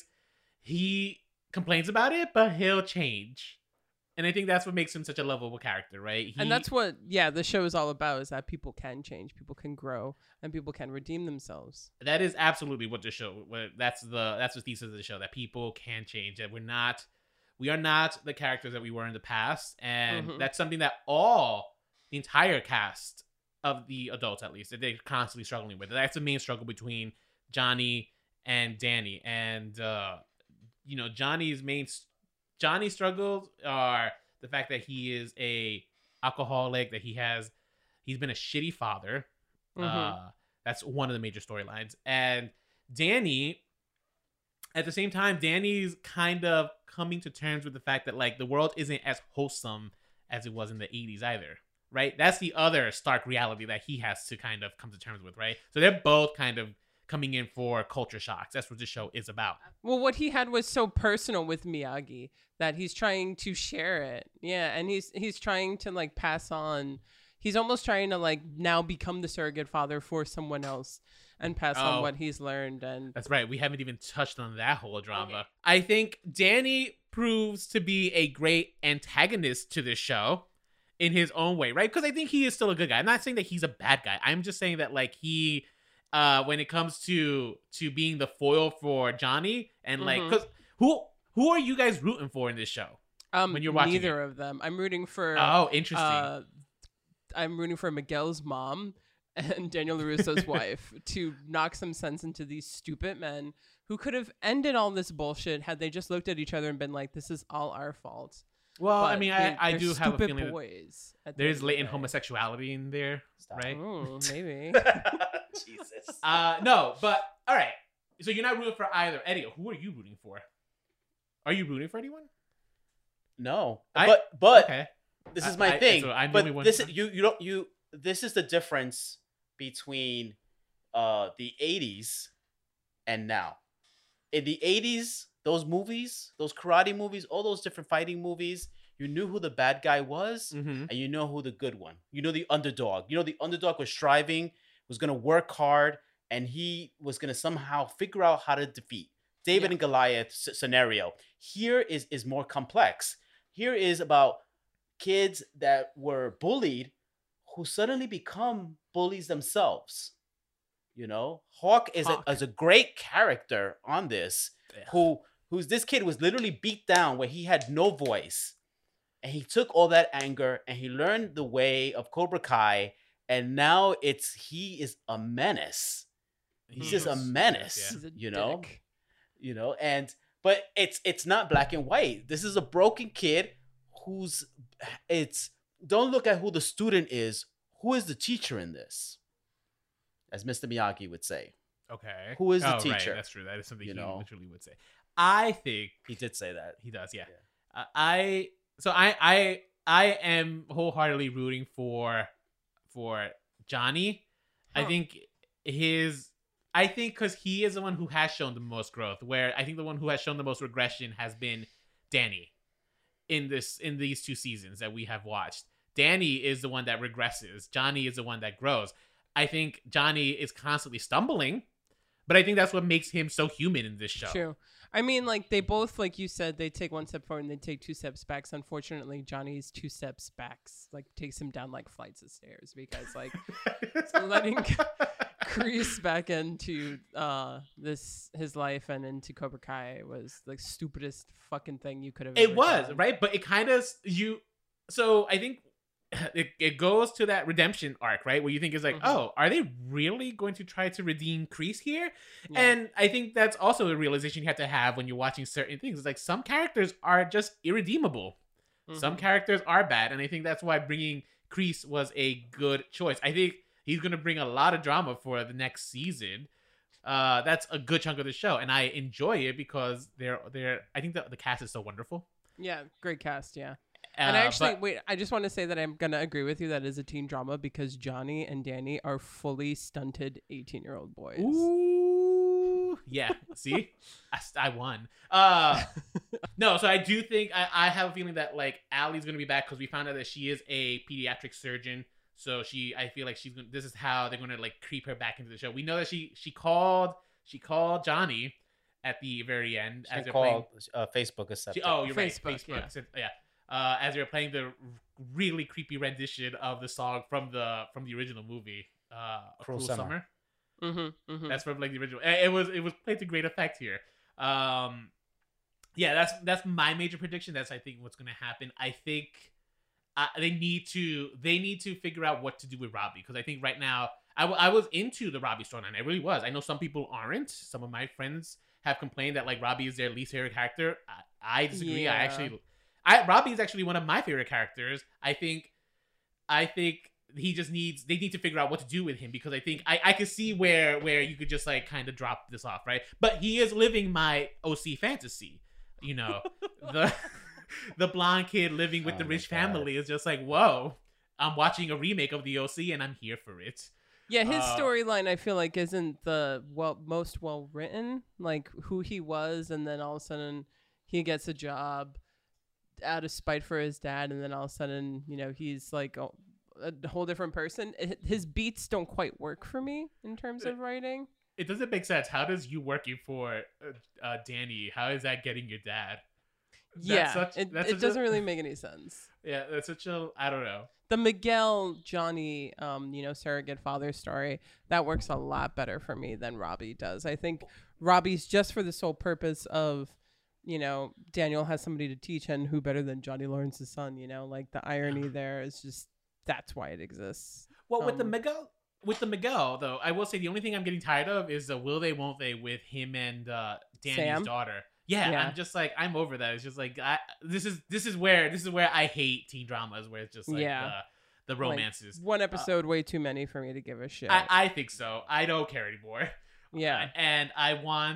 [SPEAKER 3] complains about it, but he'll change. And I think that's what makes him such a lovable character, right?
[SPEAKER 2] And that's what, the show is all about, is that people can change, people can grow, and people can redeem themselves.
[SPEAKER 3] That is absolutely what the show. That's the thesis of the show, that people can change. That we are not the characters that we were in the past, and that's something that the entire cast of the adults, at least, that they're constantly struggling with. That's the main struggle between Johnny and Danny, and you know, Johnny's struggles are the fact that he is a alcoholic, that he's been a shitty father. That's one of the major storylines. And Danny, at the same time, Danny's kind of coming to terms with the fact that like the world isn't as wholesome as it was in the 80s either, right? That's the other stark reality that he has to kind of come to terms with, right? So they're both kind of coming in for culture shocks. That's what the show is about.
[SPEAKER 2] Well, what he had was so personal with Miyagi that he's trying to share it. Yeah, and he's trying to like pass on. He's almost trying to like now become the surrogate father for someone else and pass on what he's learned. And
[SPEAKER 3] that's right. We haven't even touched on that whole drama. Okay. I think Danny proves to be a great antagonist to this show in his own way, right? Because I think he is still a good guy. I'm not saying that he's a bad guy. I'm just saying that like he when it comes to being the foil for Johnny and like, because who are you guys rooting for in this show when you're watching
[SPEAKER 2] neither of them. I'm rooting for
[SPEAKER 3] interesting.
[SPEAKER 2] I'm rooting for Miguel's mom and Daniel LaRusso's wife to knock some sense into these stupid men who could have ended all this bullshit had they just looked at each other and been like, this is all our fault.
[SPEAKER 3] Well, but I mean, I do have a feeling
[SPEAKER 2] boys
[SPEAKER 3] there's latent homosexuality in there, right?
[SPEAKER 2] Oh, maybe.
[SPEAKER 1] Jesus.
[SPEAKER 3] No, but all right. So you're not rooting for either. Eddie, who are you rooting for? Are you rooting for anyone?
[SPEAKER 1] No, but
[SPEAKER 3] okay.
[SPEAKER 1] This is my thing.
[SPEAKER 3] So
[SPEAKER 1] but this is This is the difference between the 80s and now. In the 80s, those movies, those karate movies, all those different fighting movies, you knew who the bad guy was and you know who the good one. You know the underdog. You know the underdog was striving, was going to work hard, and he was going to somehow figure out how to defeat. David and Goliath scenario. Here is more complex. Here is about kids that were bullied who suddenly become bullies themselves. You know, Hawk is a great character on this. Who's this kid was literally beat down where he had no voice, and he took all that anger and he learned the way of Cobra Kai, and now he is a menace. He's just a menace, you know.
[SPEAKER 2] Dick.
[SPEAKER 1] You know, but it's not black and white. This is a broken kid don't look at who the student is. Who is the teacher in this? As Mr. Miyagi would say.
[SPEAKER 3] Okay.
[SPEAKER 1] Who is the teacher?
[SPEAKER 3] Right. That's true. That is something he literally would say. I think
[SPEAKER 1] he did say that.
[SPEAKER 3] He does, yeah. I am wholeheartedly rooting for Johnny. I think because he is the one who has shown the most growth, where I think the one who has shown the most regression has been Danny in these 2 seasons that we have watched. Danny is the one that regresses. Johnny is the one that grows. I think Johnny is constantly stumbling, but I think that's what makes him so human in this show.
[SPEAKER 2] True. I mean, like they both, like you said, they take one step forward and they take two steps back. So unfortunately, Johnny's two steps backs like takes him down like flights of stairs because like letting Kreese back into his life and into Cobra Kai was the stupidest fucking thing you could have.
[SPEAKER 3] It
[SPEAKER 2] ever
[SPEAKER 3] was
[SPEAKER 2] done.
[SPEAKER 3] right, but it kind of So I think it goes to that redemption arc, right? Where you think is like, oh, are they really going to try to redeem Kreese here?
[SPEAKER 2] Yeah.
[SPEAKER 3] And I think that's also a realization you have to have when you're watching certain things. It's like some characters are just irredeemable. Some characters are bad, and I think that's why bringing Kreese was a good choice. I think he's going to bring a lot of drama for the next season. That's a good chunk of the show, and I enjoy it because I think the cast is so wonderful.
[SPEAKER 2] Yeah, great cast. Yeah. And actually,
[SPEAKER 3] but-
[SPEAKER 2] wait, I just want to say that I'm going to agree with you that is a teen drama because Johnny and Danny are fully stunted 18-year-old boys.
[SPEAKER 3] Ooh, yeah. See, I won. No, so I do think I have a feeling that like Allie's gonna be back because we found out that she is a pediatric surgeon. So I feel like she's gonna. This is how they're gonna like creep her back into the show. We know that she called Johnny at the very end
[SPEAKER 1] She
[SPEAKER 3] as they're
[SPEAKER 1] called Facebook accepted.
[SPEAKER 3] you're right.
[SPEAKER 2] Facebook,
[SPEAKER 3] Facebook. Yeah. As they're playing the really creepy rendition of the song from the original movie, Cruel Summer. That's from like the original. It was played to great effect here. Yeah, that's my major prediction. That's I think what's gonna happen. I think they need to figure out what to do with Robbie because I think right now I was into the Robbie storyline. I really was. I know some people aren't. Some of my friends have complained that like Robbie is their least favorite character. I disagree.
[SPEAKER 2] Yeah.
[SPEAKER 3] Robbie is actually one of my favorite characters. I think he just they need to figure out what to do with him because I think I could see where you could just like kind of drop this off, right? But he is living my OC fantasy, you know, the blonde kid living with the rich family is just like, whoa, I'm watching a remake of the OC and I'm here for it.
[SPEAKER 2] Yeah, his storyline I feel like isn't the most well written, like who he was, and then all of a sudden he gets a job out of spite for his dad, and then all of a sudden, you know, he's like a whole different person. His beats don't quite work for me in terms of writing.
[SPEAKER 3] It doesn't make sense. How does you working for Danny? How is that getting your dad?
[SPEAKER 2] It doesn't really make any sense.
[SPEAKER 3] Yeah, that's such a I don't know.
[SPEAKER 2] The Miguel Johnny, surrogate father story that works a lot better for me than Robbie does. I think Robbie's just for the sole purpose of, you know, Daniel has somebody to teach, and who better than Johnny Lawrence's son? You know, like the irony there is just that's why it exists.
[SPEAKER 3] Well, with the Miguel though, I will say the only thing I'm getting tired of is the will they won't they with him and Danny's
[SPEAKER 2] Sam?
[SPEAKER 3] daughter. Yeah, I'm just like I'm over that. It's just like this is where I hate teen dramas where it's just like the romances.
[SPEAKER 2] Like, one episode way too many for me to give a shit.
[SPEAKER 3] I think so. I don't care anymore.
[SPEAKER 2] Yeah,
[SPEAKER 3] and I want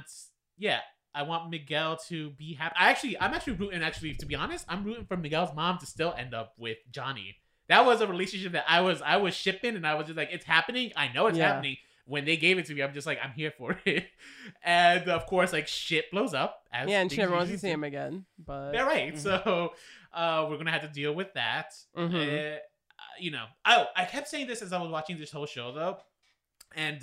[SPEAKER 3] Miguel to be happy. I'm actually rooting. Actually, to be honest, I'm rooting for Miguel's mom to still end up with Johnny. That was a relationship that I was shipping, and I was just like, it's happening. I know it's happening. When they gave it to me, I'm just like, I'm here for it. And of course, like shit blows up.
[SPEAKER 2] And she never wants to see him again. But
[SPEAKER 3] yeah, right. Mm-hmm. So we're gonna have to deal with that. You know, I kept saying this as I was watching this whole show though, and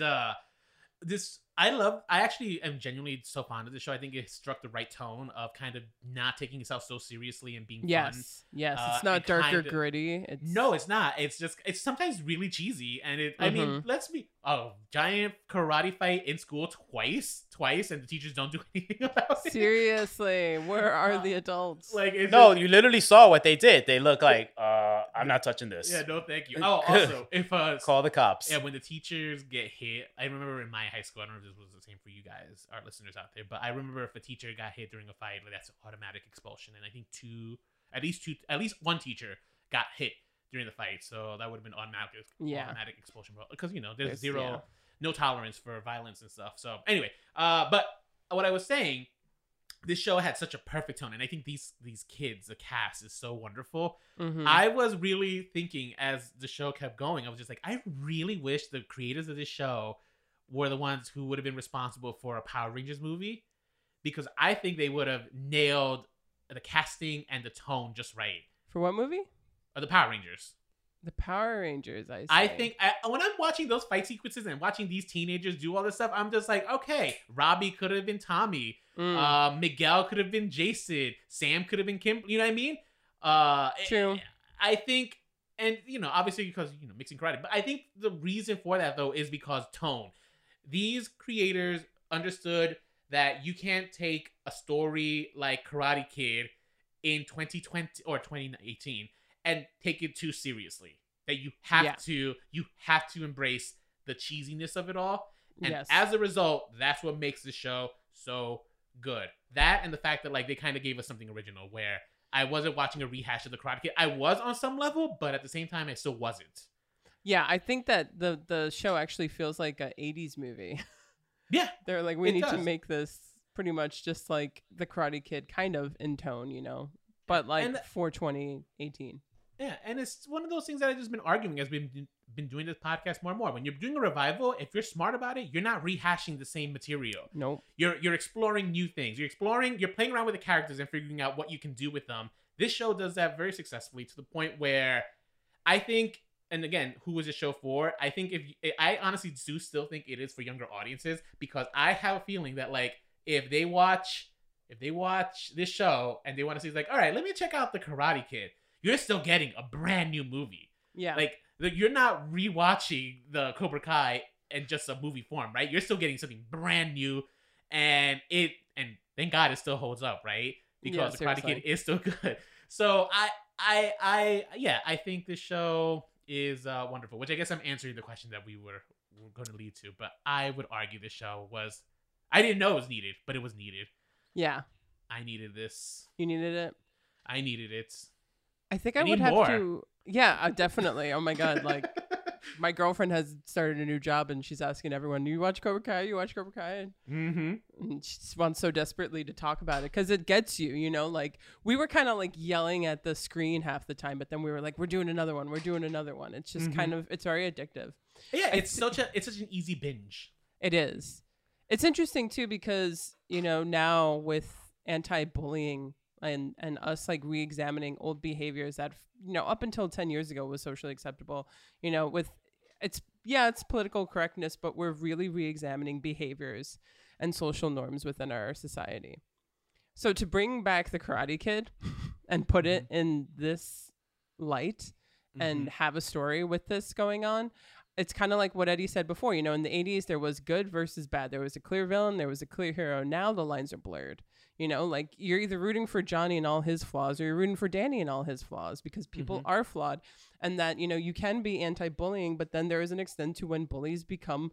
[SPEAKER 3] I actually am genuinely so fond of the show. I think it struck the right tone of kind of not taking itself so seriously and being fun.
[SPEAKER 2] Yes, it's not dark or gritty.
[SPEAKER 3] No, it's not. It's sometimes really cheesy. And I mean, giant karate fight in school twice, and the teachers don't do anything about it.
[SPEAKER 2] Seriously, where are the adults?
[SPEAKER 1] Like, you literally saw what they did. They look like, I'm not touching this.
[SPEAKER 3] Yeah, no, thank you. Oh, also, if
[SPEAKER 1] call the cops.
[SPEAKER 3] Yeah, when the teachers get hit, I remember in my high school. I don't know if this was the same for you guys, our listeners out there, but I remember if a teacher got hit during a fight, like that's automatic expulsion. And I think at least one teacher got hit during the fight, so that would have been automatic expulsion, because you know there's no tolerance for violence and stuff. So anyway, but what I was saying, this show had such a perfect tone, and I think these kids, the cast is so wonderful. I was really thinking as the show kept going, I was just like, I really wish the creators of this show were the ones who would have been responsible for a Power Rangers movie, because I think they would have nailed the casting and the tone just right.
[SPEAKER 2] For what movie?
[SPEAKER 3] The Power Rangers.
[SPEAKER 2] The Power Rangers,
[SPEAKER 3] I think when I'm watching those fight sequences and watching these teenagers do all this stuff, I'm just like, okay, Robbie could have been Tommy. Miguel could have been Jason. Sam could have been Kim. You know what I mean?
[SPEAKER 2] True.
[SPEAKER 3] I think, and obviously because mixing karate, but I think the reason for that though is because tone. These creators understood that you can't take a story like Karate Kid in 2020 or 2018 and take it too seriously. That you have to embrace the cheesiness of it all. And as a result, that's what makes the show so good. That and the fact that like they kind of gave us something original where I wasn't watching a rehash of the Karate Kid. I was on some level, but at the same time I still wasn't.
[SPEAKER 2] Yeah, I think that the show actually feels like an 80s movie.
[SPEAKER 3] Yeah.
[SPEAKER 2] They're like, we need to make this pretty much just like the Karate Kid kind of in tone, but like for 2018.
[SPEAKER 3] Yeah, and it's one of those things that I've just been arguing as we've been doing this podcast more and more. When you're doing a revival, if you're smart about it, you're not rehashing the same material.
[SPEAKER 2] Nope.
[SPEAKER 3] You're exploring new things. You're playing around with the characters and figuring out what you can do with them. This show does that very successfully to the point where I think, and again, who was this show for? I think I honestly do still think it is for younger audiences because I have a feeling that like if they watch this show and they want to see, it's like, all right, let me check out the Karate Kid. You're still getting a brand new movie.
[SPEAKER 2] Yeah.
[SPEAKER 3] Like, you're not rewatching the Cobra Kai in just a movie form, right? You're still getting something brand new. And thank God it still holds up, right? Because the Karate Kid is still good. So I think this show is wonderful, which I guess I'm answering the question that we were going to lead to. But I would argue this show I didn't know it was needed, but it was needed.
[SPEAKER 2] Yeah.
[SPEAKER 3] I needed this.
[SPEAKER 2] You needed it?
[SPEAKER 3] I needed it.
[SPEAKER 2] I think I would have to. Yeah, definitely. Oh my God. Like, my girlfriend has started a new job and she's asking everyone, you watch Cobra Kai? You watch Cobra Kai? And she wants so desperately to talk about it because it gets you, like we were kind of like yelling at the screen half the time, but then we were like, we're doing another one. We're doing another one. It's just kind of, it's very addictive.
[SPEAKER 3] Yeah, it's such an easy binge.
[SPEAKER 2] It is. It's interesting too because, now with anti-bullying and us like re-examining old behaviors that up until 10 years ago was socially acceptable, with it's political correctness, but we're really re-examining behaviors and social norms within our society. So to bring back the Karate Kid and put it in this light and have a story with this going on, it's kind of like what Eddie said before, in the 80s, there was good versus bad. There was a clear villain. There was a clear hero. Now the lines are blurred. Like you're either rooting for Johnny and all his flaws or you're rooting for Danny and all his flaws because people are flawed. And that, you can be anti-bullying, but then there is an extent to when bullies become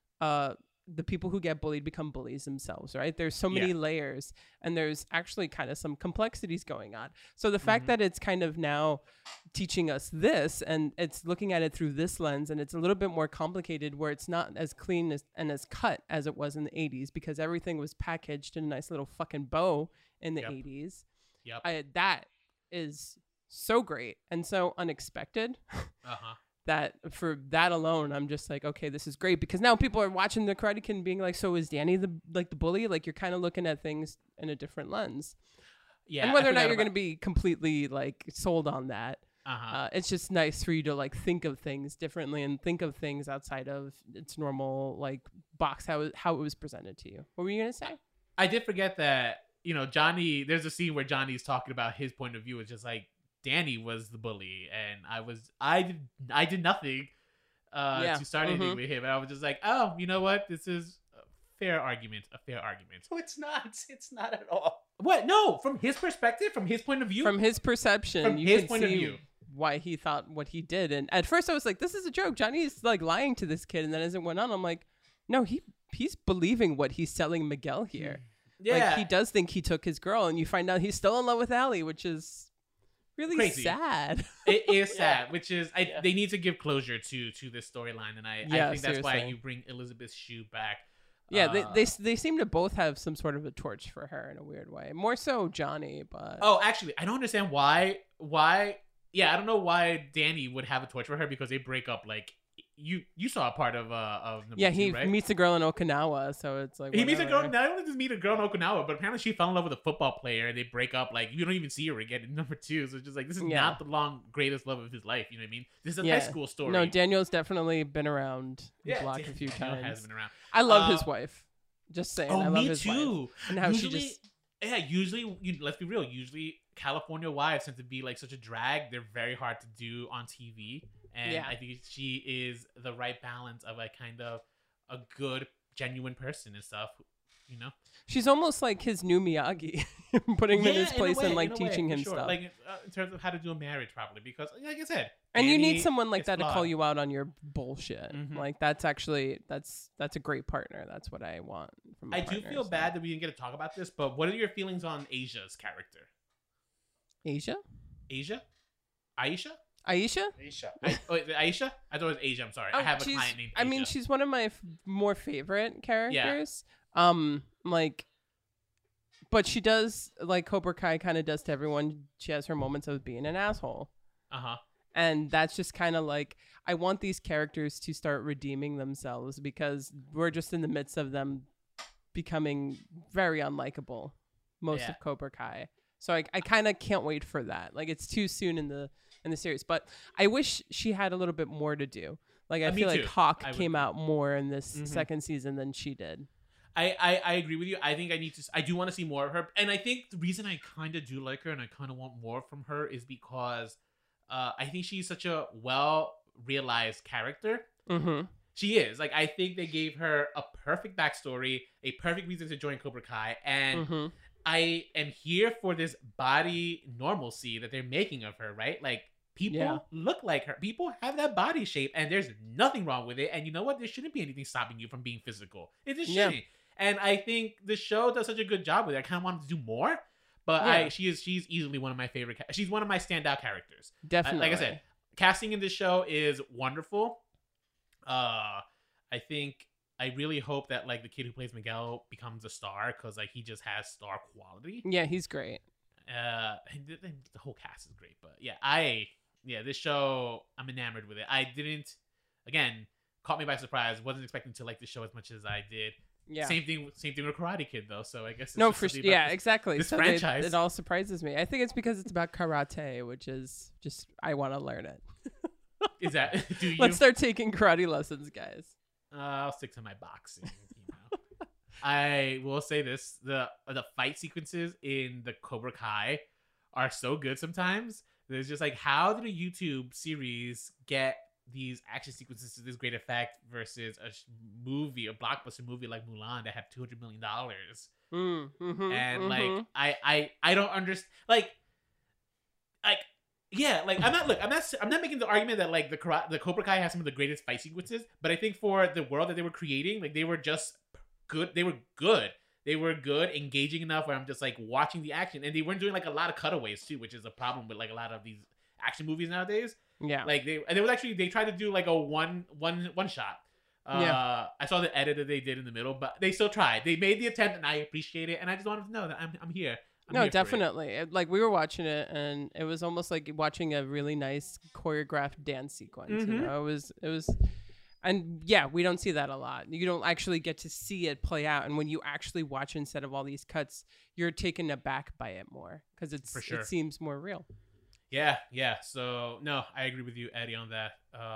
[SPEAKER 2] the people who get bullied become bullies themselves, right? There's so many layers and there's actually kind of some complexities going on. So the fact that it's kind of now teaching us this and it's looking at it through this lens and it's a little bit more complicated where it's not as clean and as cut as it was in the 80s because everything was packaged in a nice little fucking bow in the 80s. That is so great and so unexpected. That for that alone, I'm just like, okay, this is great because now people are watching the Karate Kid and being like, so is Danny the bully? Like you're kind of looking at things in a different lens. Yeah. And whether or not you're going to be completely like sold on that, it's just nice for you to like think of things differently and think of things outside of its normal like box, how it was presented to you. What were you going to say?
[SPEAKER 3] I did forget that, Johnny, there's a scene where Johnny's talking about his point of view. It's just like, Danny was the bully, and I did nothing to start anything with him, and I was just like, oh, you know what? This is a fair argument.
[SPEAKER 1] No, it's not. It's not at all.
[SPEAKER 3] What? No, from his perspective, from his point of view,
[SPEAKER 2] from his perception,
[SPEAKER 3] from
[SPEAKER 2] you
[SPEAKER 3] his
[SPEAKER 2] can
[SPEAKER 3] point
[SPEAKER 2] see
[SPEAKER 3] of view,
[SPEAKER 2] why he thought what he did. And at first, I was like, this is a joke. Johnny's like lying to this kid, and then as it went on, I'm like, no, he's believing what he's telling Miguel here. Yeah, like he does think he took his girl, and you find out he's still in love with Allie, which is really crazy. Sad.
[SPEAKER 3] It is sad, which is they need to give closure to this storyline, and I think that's why you bring Elizabeth Shue back.
[SPEAKER 2] Yeah, they seem to both have some sort of a torch for her in a weird way. More so Johnny, but
[SPEAKER 3] actually, I don't understand why. Yeah, I don't know why Danny would have a torch for her because they break up like you saw a part of number
[SPEAKER 2] Yeah,
[SPEAKER 3] two,
[SPEAKER 2] he
[SPEAKER 3] right?
[SPEAKER 2] meets a girl in Okinawa, so it's like
[SPEAKER 3] He meets a girl.
[SPEAKER 2] whatever.
[SPEAKER 3] Not only does he meet a girl in Okinawa, but apparently she fell in love with a football player, and they break up. Like you don't even see her again in number two. So it's just like this is
[SPEAKER 2] Yeah.
[SPEAKER 3] not the long greatest love of his life. You know what I mean? This is a
[SPEAKER 2] Yeah.
[SPEAKER 3] high school story.
[SPEAKER 2] No, Daniel's definitely been around the
[SPEAKER 3] yeah,
[SPEAKER 2] block a few
[SPEAKER 3] Daniel
[SPEAKER 2] times.
[SPEAKER 3] has been around.
[SPEAKER 2] I love his
[SPEAKER 3] Uh,
[SPEAKER 2] wife. Just saying,
[SPEAKER 3] Oh,
[SPEAKER 2] I love
[SPEAKER 3] me
[SPEAKER 2] his wife.
[SPEAKER 3] too.
[SPEAKER 2] And how
[SPEAKER 3] usually,
[SPEAKER 2] she just
[SPEAKER 3] usually, let's be real. Usually, California wives tend to be like such a drag. They're very hard to do on TV, and
[SPEAKER 2] Yeah.
[SPEAKER 3] I think she is the right balance of a kind of a good, genuine person and stuff. You know,
[SPEAKER 2] she's almost like his new Miyagi, putting him in his
[SPEAKER 3] a
[SPEAKER 2] place
[SPEAKER 3] way,
[SPEAKER 2] and like
[SPEAKER 3] in a way,
[SPEAKER 2] teaching
[SPEAKER 3] for
[SPEAKER 2] him
[SPEAKER 3] sure.
[SPEAKER 2] stuff.
[SPEAKER 3] Like in terms of how to do a marriage properly, because like I said,
[SPEAKER 2] And you need
[SPEAKER 3] Danny
[SPEAKER 2] someone like
[SPEAKER 3] is
[SPEAKER 2] that to call
[SPEAKER 3] flawed.
[SPEAKER 2] you out on your bullshit.
[SPEAKER 3] Mhm.
[SPEAKER 2] Like that's actually that's a great partner. That's what I want from a
[SPEAKER 3] I do
[SPEAKER 2] partner,
[SPEAKER 3] feel
[SPEAKER 2] so.
[SPEAKER 3] bad that we didn't get to talk about this, but what are your feelings on Asia's character?
[SPEAKER 2] Asia?
[SPEAKER 3] Asia, Aisha.
[SPEAKER 2] Aisha?
[SPEAKER 1] Aisha.
[SPEAKER 3] Is it Aisha? I thought it was Asia. I'm sorry. I have a client named Asia.
[SPEAKER 2] I mean, she's one of my more favorite characters. Like, but she does like Cobra Kai kind of does to everyone. She has her moments of being an asshole,
[SPEAKER 3] Uh-huh.
[SPEAKER 2] and that's just kind of like I want these characters to start redeeming themselves because we're just in the midst of them becoming very unlikable. Most
[SPEAKER 3] Yeah.
[SPEAKER 2] of Cobra Kai. So I kind of can't wait for that. Like it's too soon in the series, but I wish she had a little bit more to do. Like I
[SPEAKER 3] Me
[SPEAKER 2] feel like
[SPEAKER 3] too.
[SPEAKER 2] Hawk
[SPEAKER 3] I would
[SPEAKER 2] came
[SPEAKER 3] too.
[SPEAKER 2] out more in this
[SPEAKER 3] Mhm.
[SPEAKER 2] second season than she did.
[SPEAKER 3] I agree with you. I think I do want to see more of her. And I think the reason I kind of do like her and I kind of want more from her is because I think she's such a well-realized character.
[SPEAKER 2] Mm-hmm.
[SPEAKER 3] She is. Like, I think they gave her a perfect backstory, a perfect reason to join Cobra Kai. And
[SPEAKER 2] Mm-hmm.
[SPEAKER 3] I am here for this body normalcy that they're making of her, right? Like, people
[SPEAKER 2] Yeah.
[SPEAKER 3] look like her. People have that body shape, and there's nothing wrong with it. And you know what? There shouldn't be anything stopping you from being physical. It just
[SPEAKER 2] Yeah.
[SPEAKER 3] shouldn't. And I think the show does such a good job with it. I kind of wanted to do more, but
[SPEAKER 2] Yeah.
[SPEAKER 3] she's easily one of my favorite. She's one of my standout characters.
[SPEAKER 2] Definitely.
[SPEAKER 3] Like I said, casting in this show is wonderful. I think I really hope that like the kid who plays Miguel becomes a star because like he just has star quality.
[SPEAKER 2] Yeah, he's great.
[SPEAKER 3] The whole cast is great, but this show I'm enamored with it. I didn't, again, caught me by surprise. Wasn't expecting to like the show as much as I did.
[SPEAKER 2] Yeah.
[SPEAKER 3] Same thing with Karate Kid though. So I guess it's
[SPEAKER 2] No,
[SPEAKER 3] just
[SPEAKER 2] for
[SPEAKER 3] something about
[SPEAKER 2] yeah,
[SPEAKER 3] this-
[SPEAKER 2] exactly.
[SPEAKER 3] this
[SPEAKER 2] So
[SPEAKER 3] franchise.
[SPEAKER 2] it all surprises me. I think it's because it's about karate, which is just I want to learn it.
[SPEAKER 3] Is that do you?
[SPEAKER 2] Let's start taking karate lessons, guys.
[SPEAKER 3] I'll stick to my boxing. You know. I will say this: the fight sequences in the Cobra Kai are so good. Sometimes there's just like, how did a YouTube series get these action sequences to this great effect versus a blockbuster movie like Mulan that had $200 million?
[SPEAKER 2] Mm-hmm,
[SPEAKER 3] And like, I don't understand. Like. Yeah, like I'm not making the argument that like the Cobra Kai has some of the greatest fight sequences, but I think for the world that they were creating, like they were just good. They were good, engaging enough where I'm just like watching the action, and they weren't doing like a lot of cutaways too, which is a problem with like a lot of these action movies nowadays.
[SPEAKER 2] Yeah.
[SPEAKER 3] Like they tried to do like a one shot.
[SPEAKER 2] Yeah.
[SPEAKER 3] I saw the edit that they did in the middle, but they still tried. They made the attempt, and I appreciate it. And I just wanted to know that I'm here.
[SPEAKER 2] No, definitely. Like we were watching it, and it was almost like watching a really nice choreographed dance sequence.
[SPEAKER 3] Mhm.
[SPEAKER 2] You know, it was, and yeah, we don't see that a lot. You don't actually get to see it play out, and when you actually watch instead of all these cuts, you're taken aback by it more because
[SPEAKER 3] For sure.
[SPEAKER 2] it seems more real.
[SPEAKER 3] Yeah. So no, I agree with you, Eddie, on that.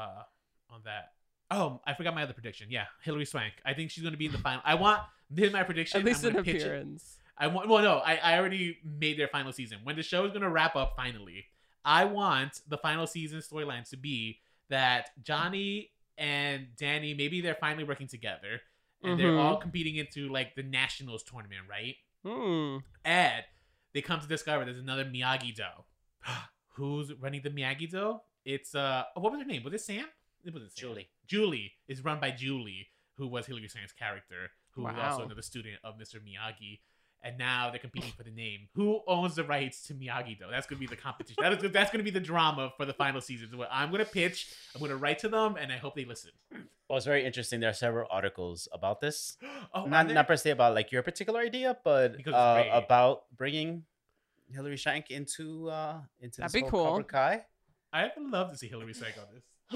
[SPEAKER 3] Oh, I forgot my other prediction. Yeah, Hilary Swank. I think she's going to be in the final. This is my prediction.
[SPEAKER 2] At least
[SPEAKER 3] I'm
[SPEAKER 2] an
[SPEAKER 3] gonna pitch it.
[SPEAKER 2] appearance.
[SPEAKER 3] I already made their final season. When the show is going to wrap up finally, I want the final season storylines to be that Johnny and Danny, maybe they're finally working together and they're
[SPEAKER 2] Mhm.
[SPEAKER 3] all competing into like the Nationals tournament, right?
[SPEAKER 2] Hmm.
[SPEAKER 3] And they come to discover there's another Miyagi-Do. Who's running the Miyagi-Do? It's what was her name? Was it Sam? It wasn't Sam. Julie is run by Julie, who was Hilary Swank's character, who was also
[SPEAKER 2] Wow.
[SPEAKER 3] another student of Mr. Miyagi. And now they're competing for the name. Who owns the rights to Miyagi-Do? That's going to be the competition. That's going to be the drama for the final season. What I'm going to pitch. I'm going to write to them, and I hope they listen.
[SPEAKER 1] Well, it's very interesting. There are several articles about this.
[SPEAKER 3] Oh,
[SPEAKER 1] Not per se about like your particular idea, but
[SPEAKER 3] Because it's great.
[SPEAKER 1] about bringing Hilary Swank into
[SPEAKER 2] That'd
[SPEAKER 1] this
[SPEAKER 2] be
[SPEAKER 1] whole
[SPEAKER 2] cool.
[SPEAKER 1] Cobra Kai.
[SPEAKER 3] I would love to see Hilary Swank on this.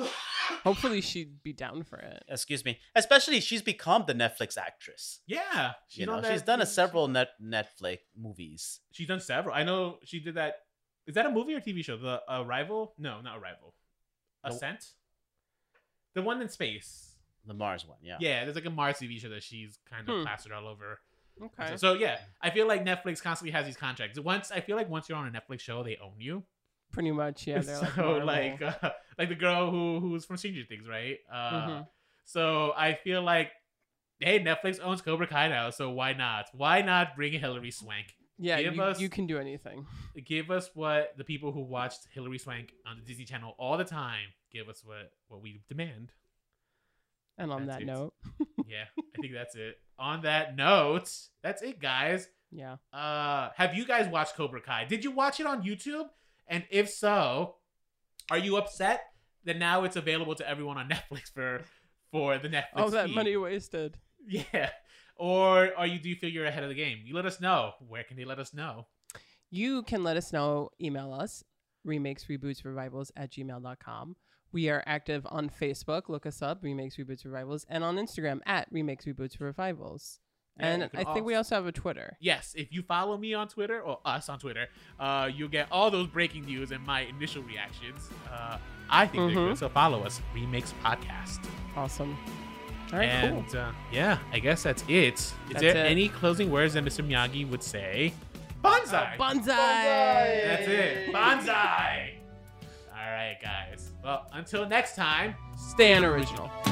[SPEAKER 2] Hopefully she'd be down for it.
[SPEAKER 1] Excuse me. Especially she's become the Netflix actress.
[SPEAKER 3] Yeah,
[SPEAKER 1] You know, she's done several Netflix movies.
[SPEAKER 3] She's done several. I know she did that. Is that a movie or TV show? The Arrival? No, not Arrival. Ascent. The one in space.
[SPEAKER 1] The Mars one, yeah.
[SPEAKER 3] Yeah, there's like a Mars TV show that she's kind of plastered all over.
[SPEAKER 2] Okay.
[SPEAKER 3] So yeah, I feel like Netflix constantly has these contracts. I feel like once you're on a Netflix show, they own you.
[SPEAKER 2] Pretty much, yeah. They're
[SPEAKER 3] So
[SPEAKER 2] like
[SPEAKER 3] the girl who's from Stranger Things, right?
[SPEAKER 2] Mhm.
[SPEAKER 3] So I feel like, hey, Netflix owns Cobra Kai now, so why not? Why not bring Hilary Swank?
[SPEAKER 2] yeah,
[SPEAKER 3] give us-
[SPEAKER 2] you can do anything.
[SPEAKER 3] Give us what the people who watched Hilary Swank on the Disney Channel all the time. Give us what we demand.
[SPEAKER 2] And on
[SPEAKER 3] That's
[SPEAKER 2] that
[SPEAKER 3] it.
[SPEAKER 2] note,
[SPEAKER 3] Yeah, I think that's it. On that note, that's it, guys.
[SPEAKER 2] yeah.
[SPEAKER 3] Have you guys watched Cobra Kai? Did you watch it on YouTube? And if so, are you upset that now it's available to everyone on Netflix for the Netflix
[SPEAKER 2] All that
[SPEAKER 3] feed?
[SPEAKER 2] money wasted.
[SPEAKER 3] Yeah. Or do you feel you're ahead of the game? You let us know. Where can they let us know?
[SPEAKER 2] You can let us know. Email us, remakesrebootsrevivals@gmail.com. We are active on Facebook. Look us up, Remakes, Reboots, Revivals. And on Instagram, @Remakes, Reboots, Revivals.
[SPEAKER 3] Yeah,
[SPEAKER 2] And
[SPEAKER 3] you can
[SPEAKER 2] I think we also have a Twitter.
[SPEAKER 3] Yes, if you follow me on Twitter or us on Twitter, you'll get all those breaking news and my initial reactions. I think they're good, so follow us, Remakes Podcast.
[SPEAKER 2] Awesome. All right,
[SPEAKER 3] And
[SPEAKER 2] cool.
[SPEAKER 3] yeah, I guess that's it. Is
[SPEAKER 2] That's
[SPEAKER 3] there
[SPEAKER 2] it.
[SPEAKER 3] any closing words that Mr. Miyagi would say? Bonsai!
[SPEAKER 2] Bonsai!
[SPEAKER 3] That's it. Bonsai! All right, guys. Well, until next time,
[SPEAKER 2] Stay unoriginal.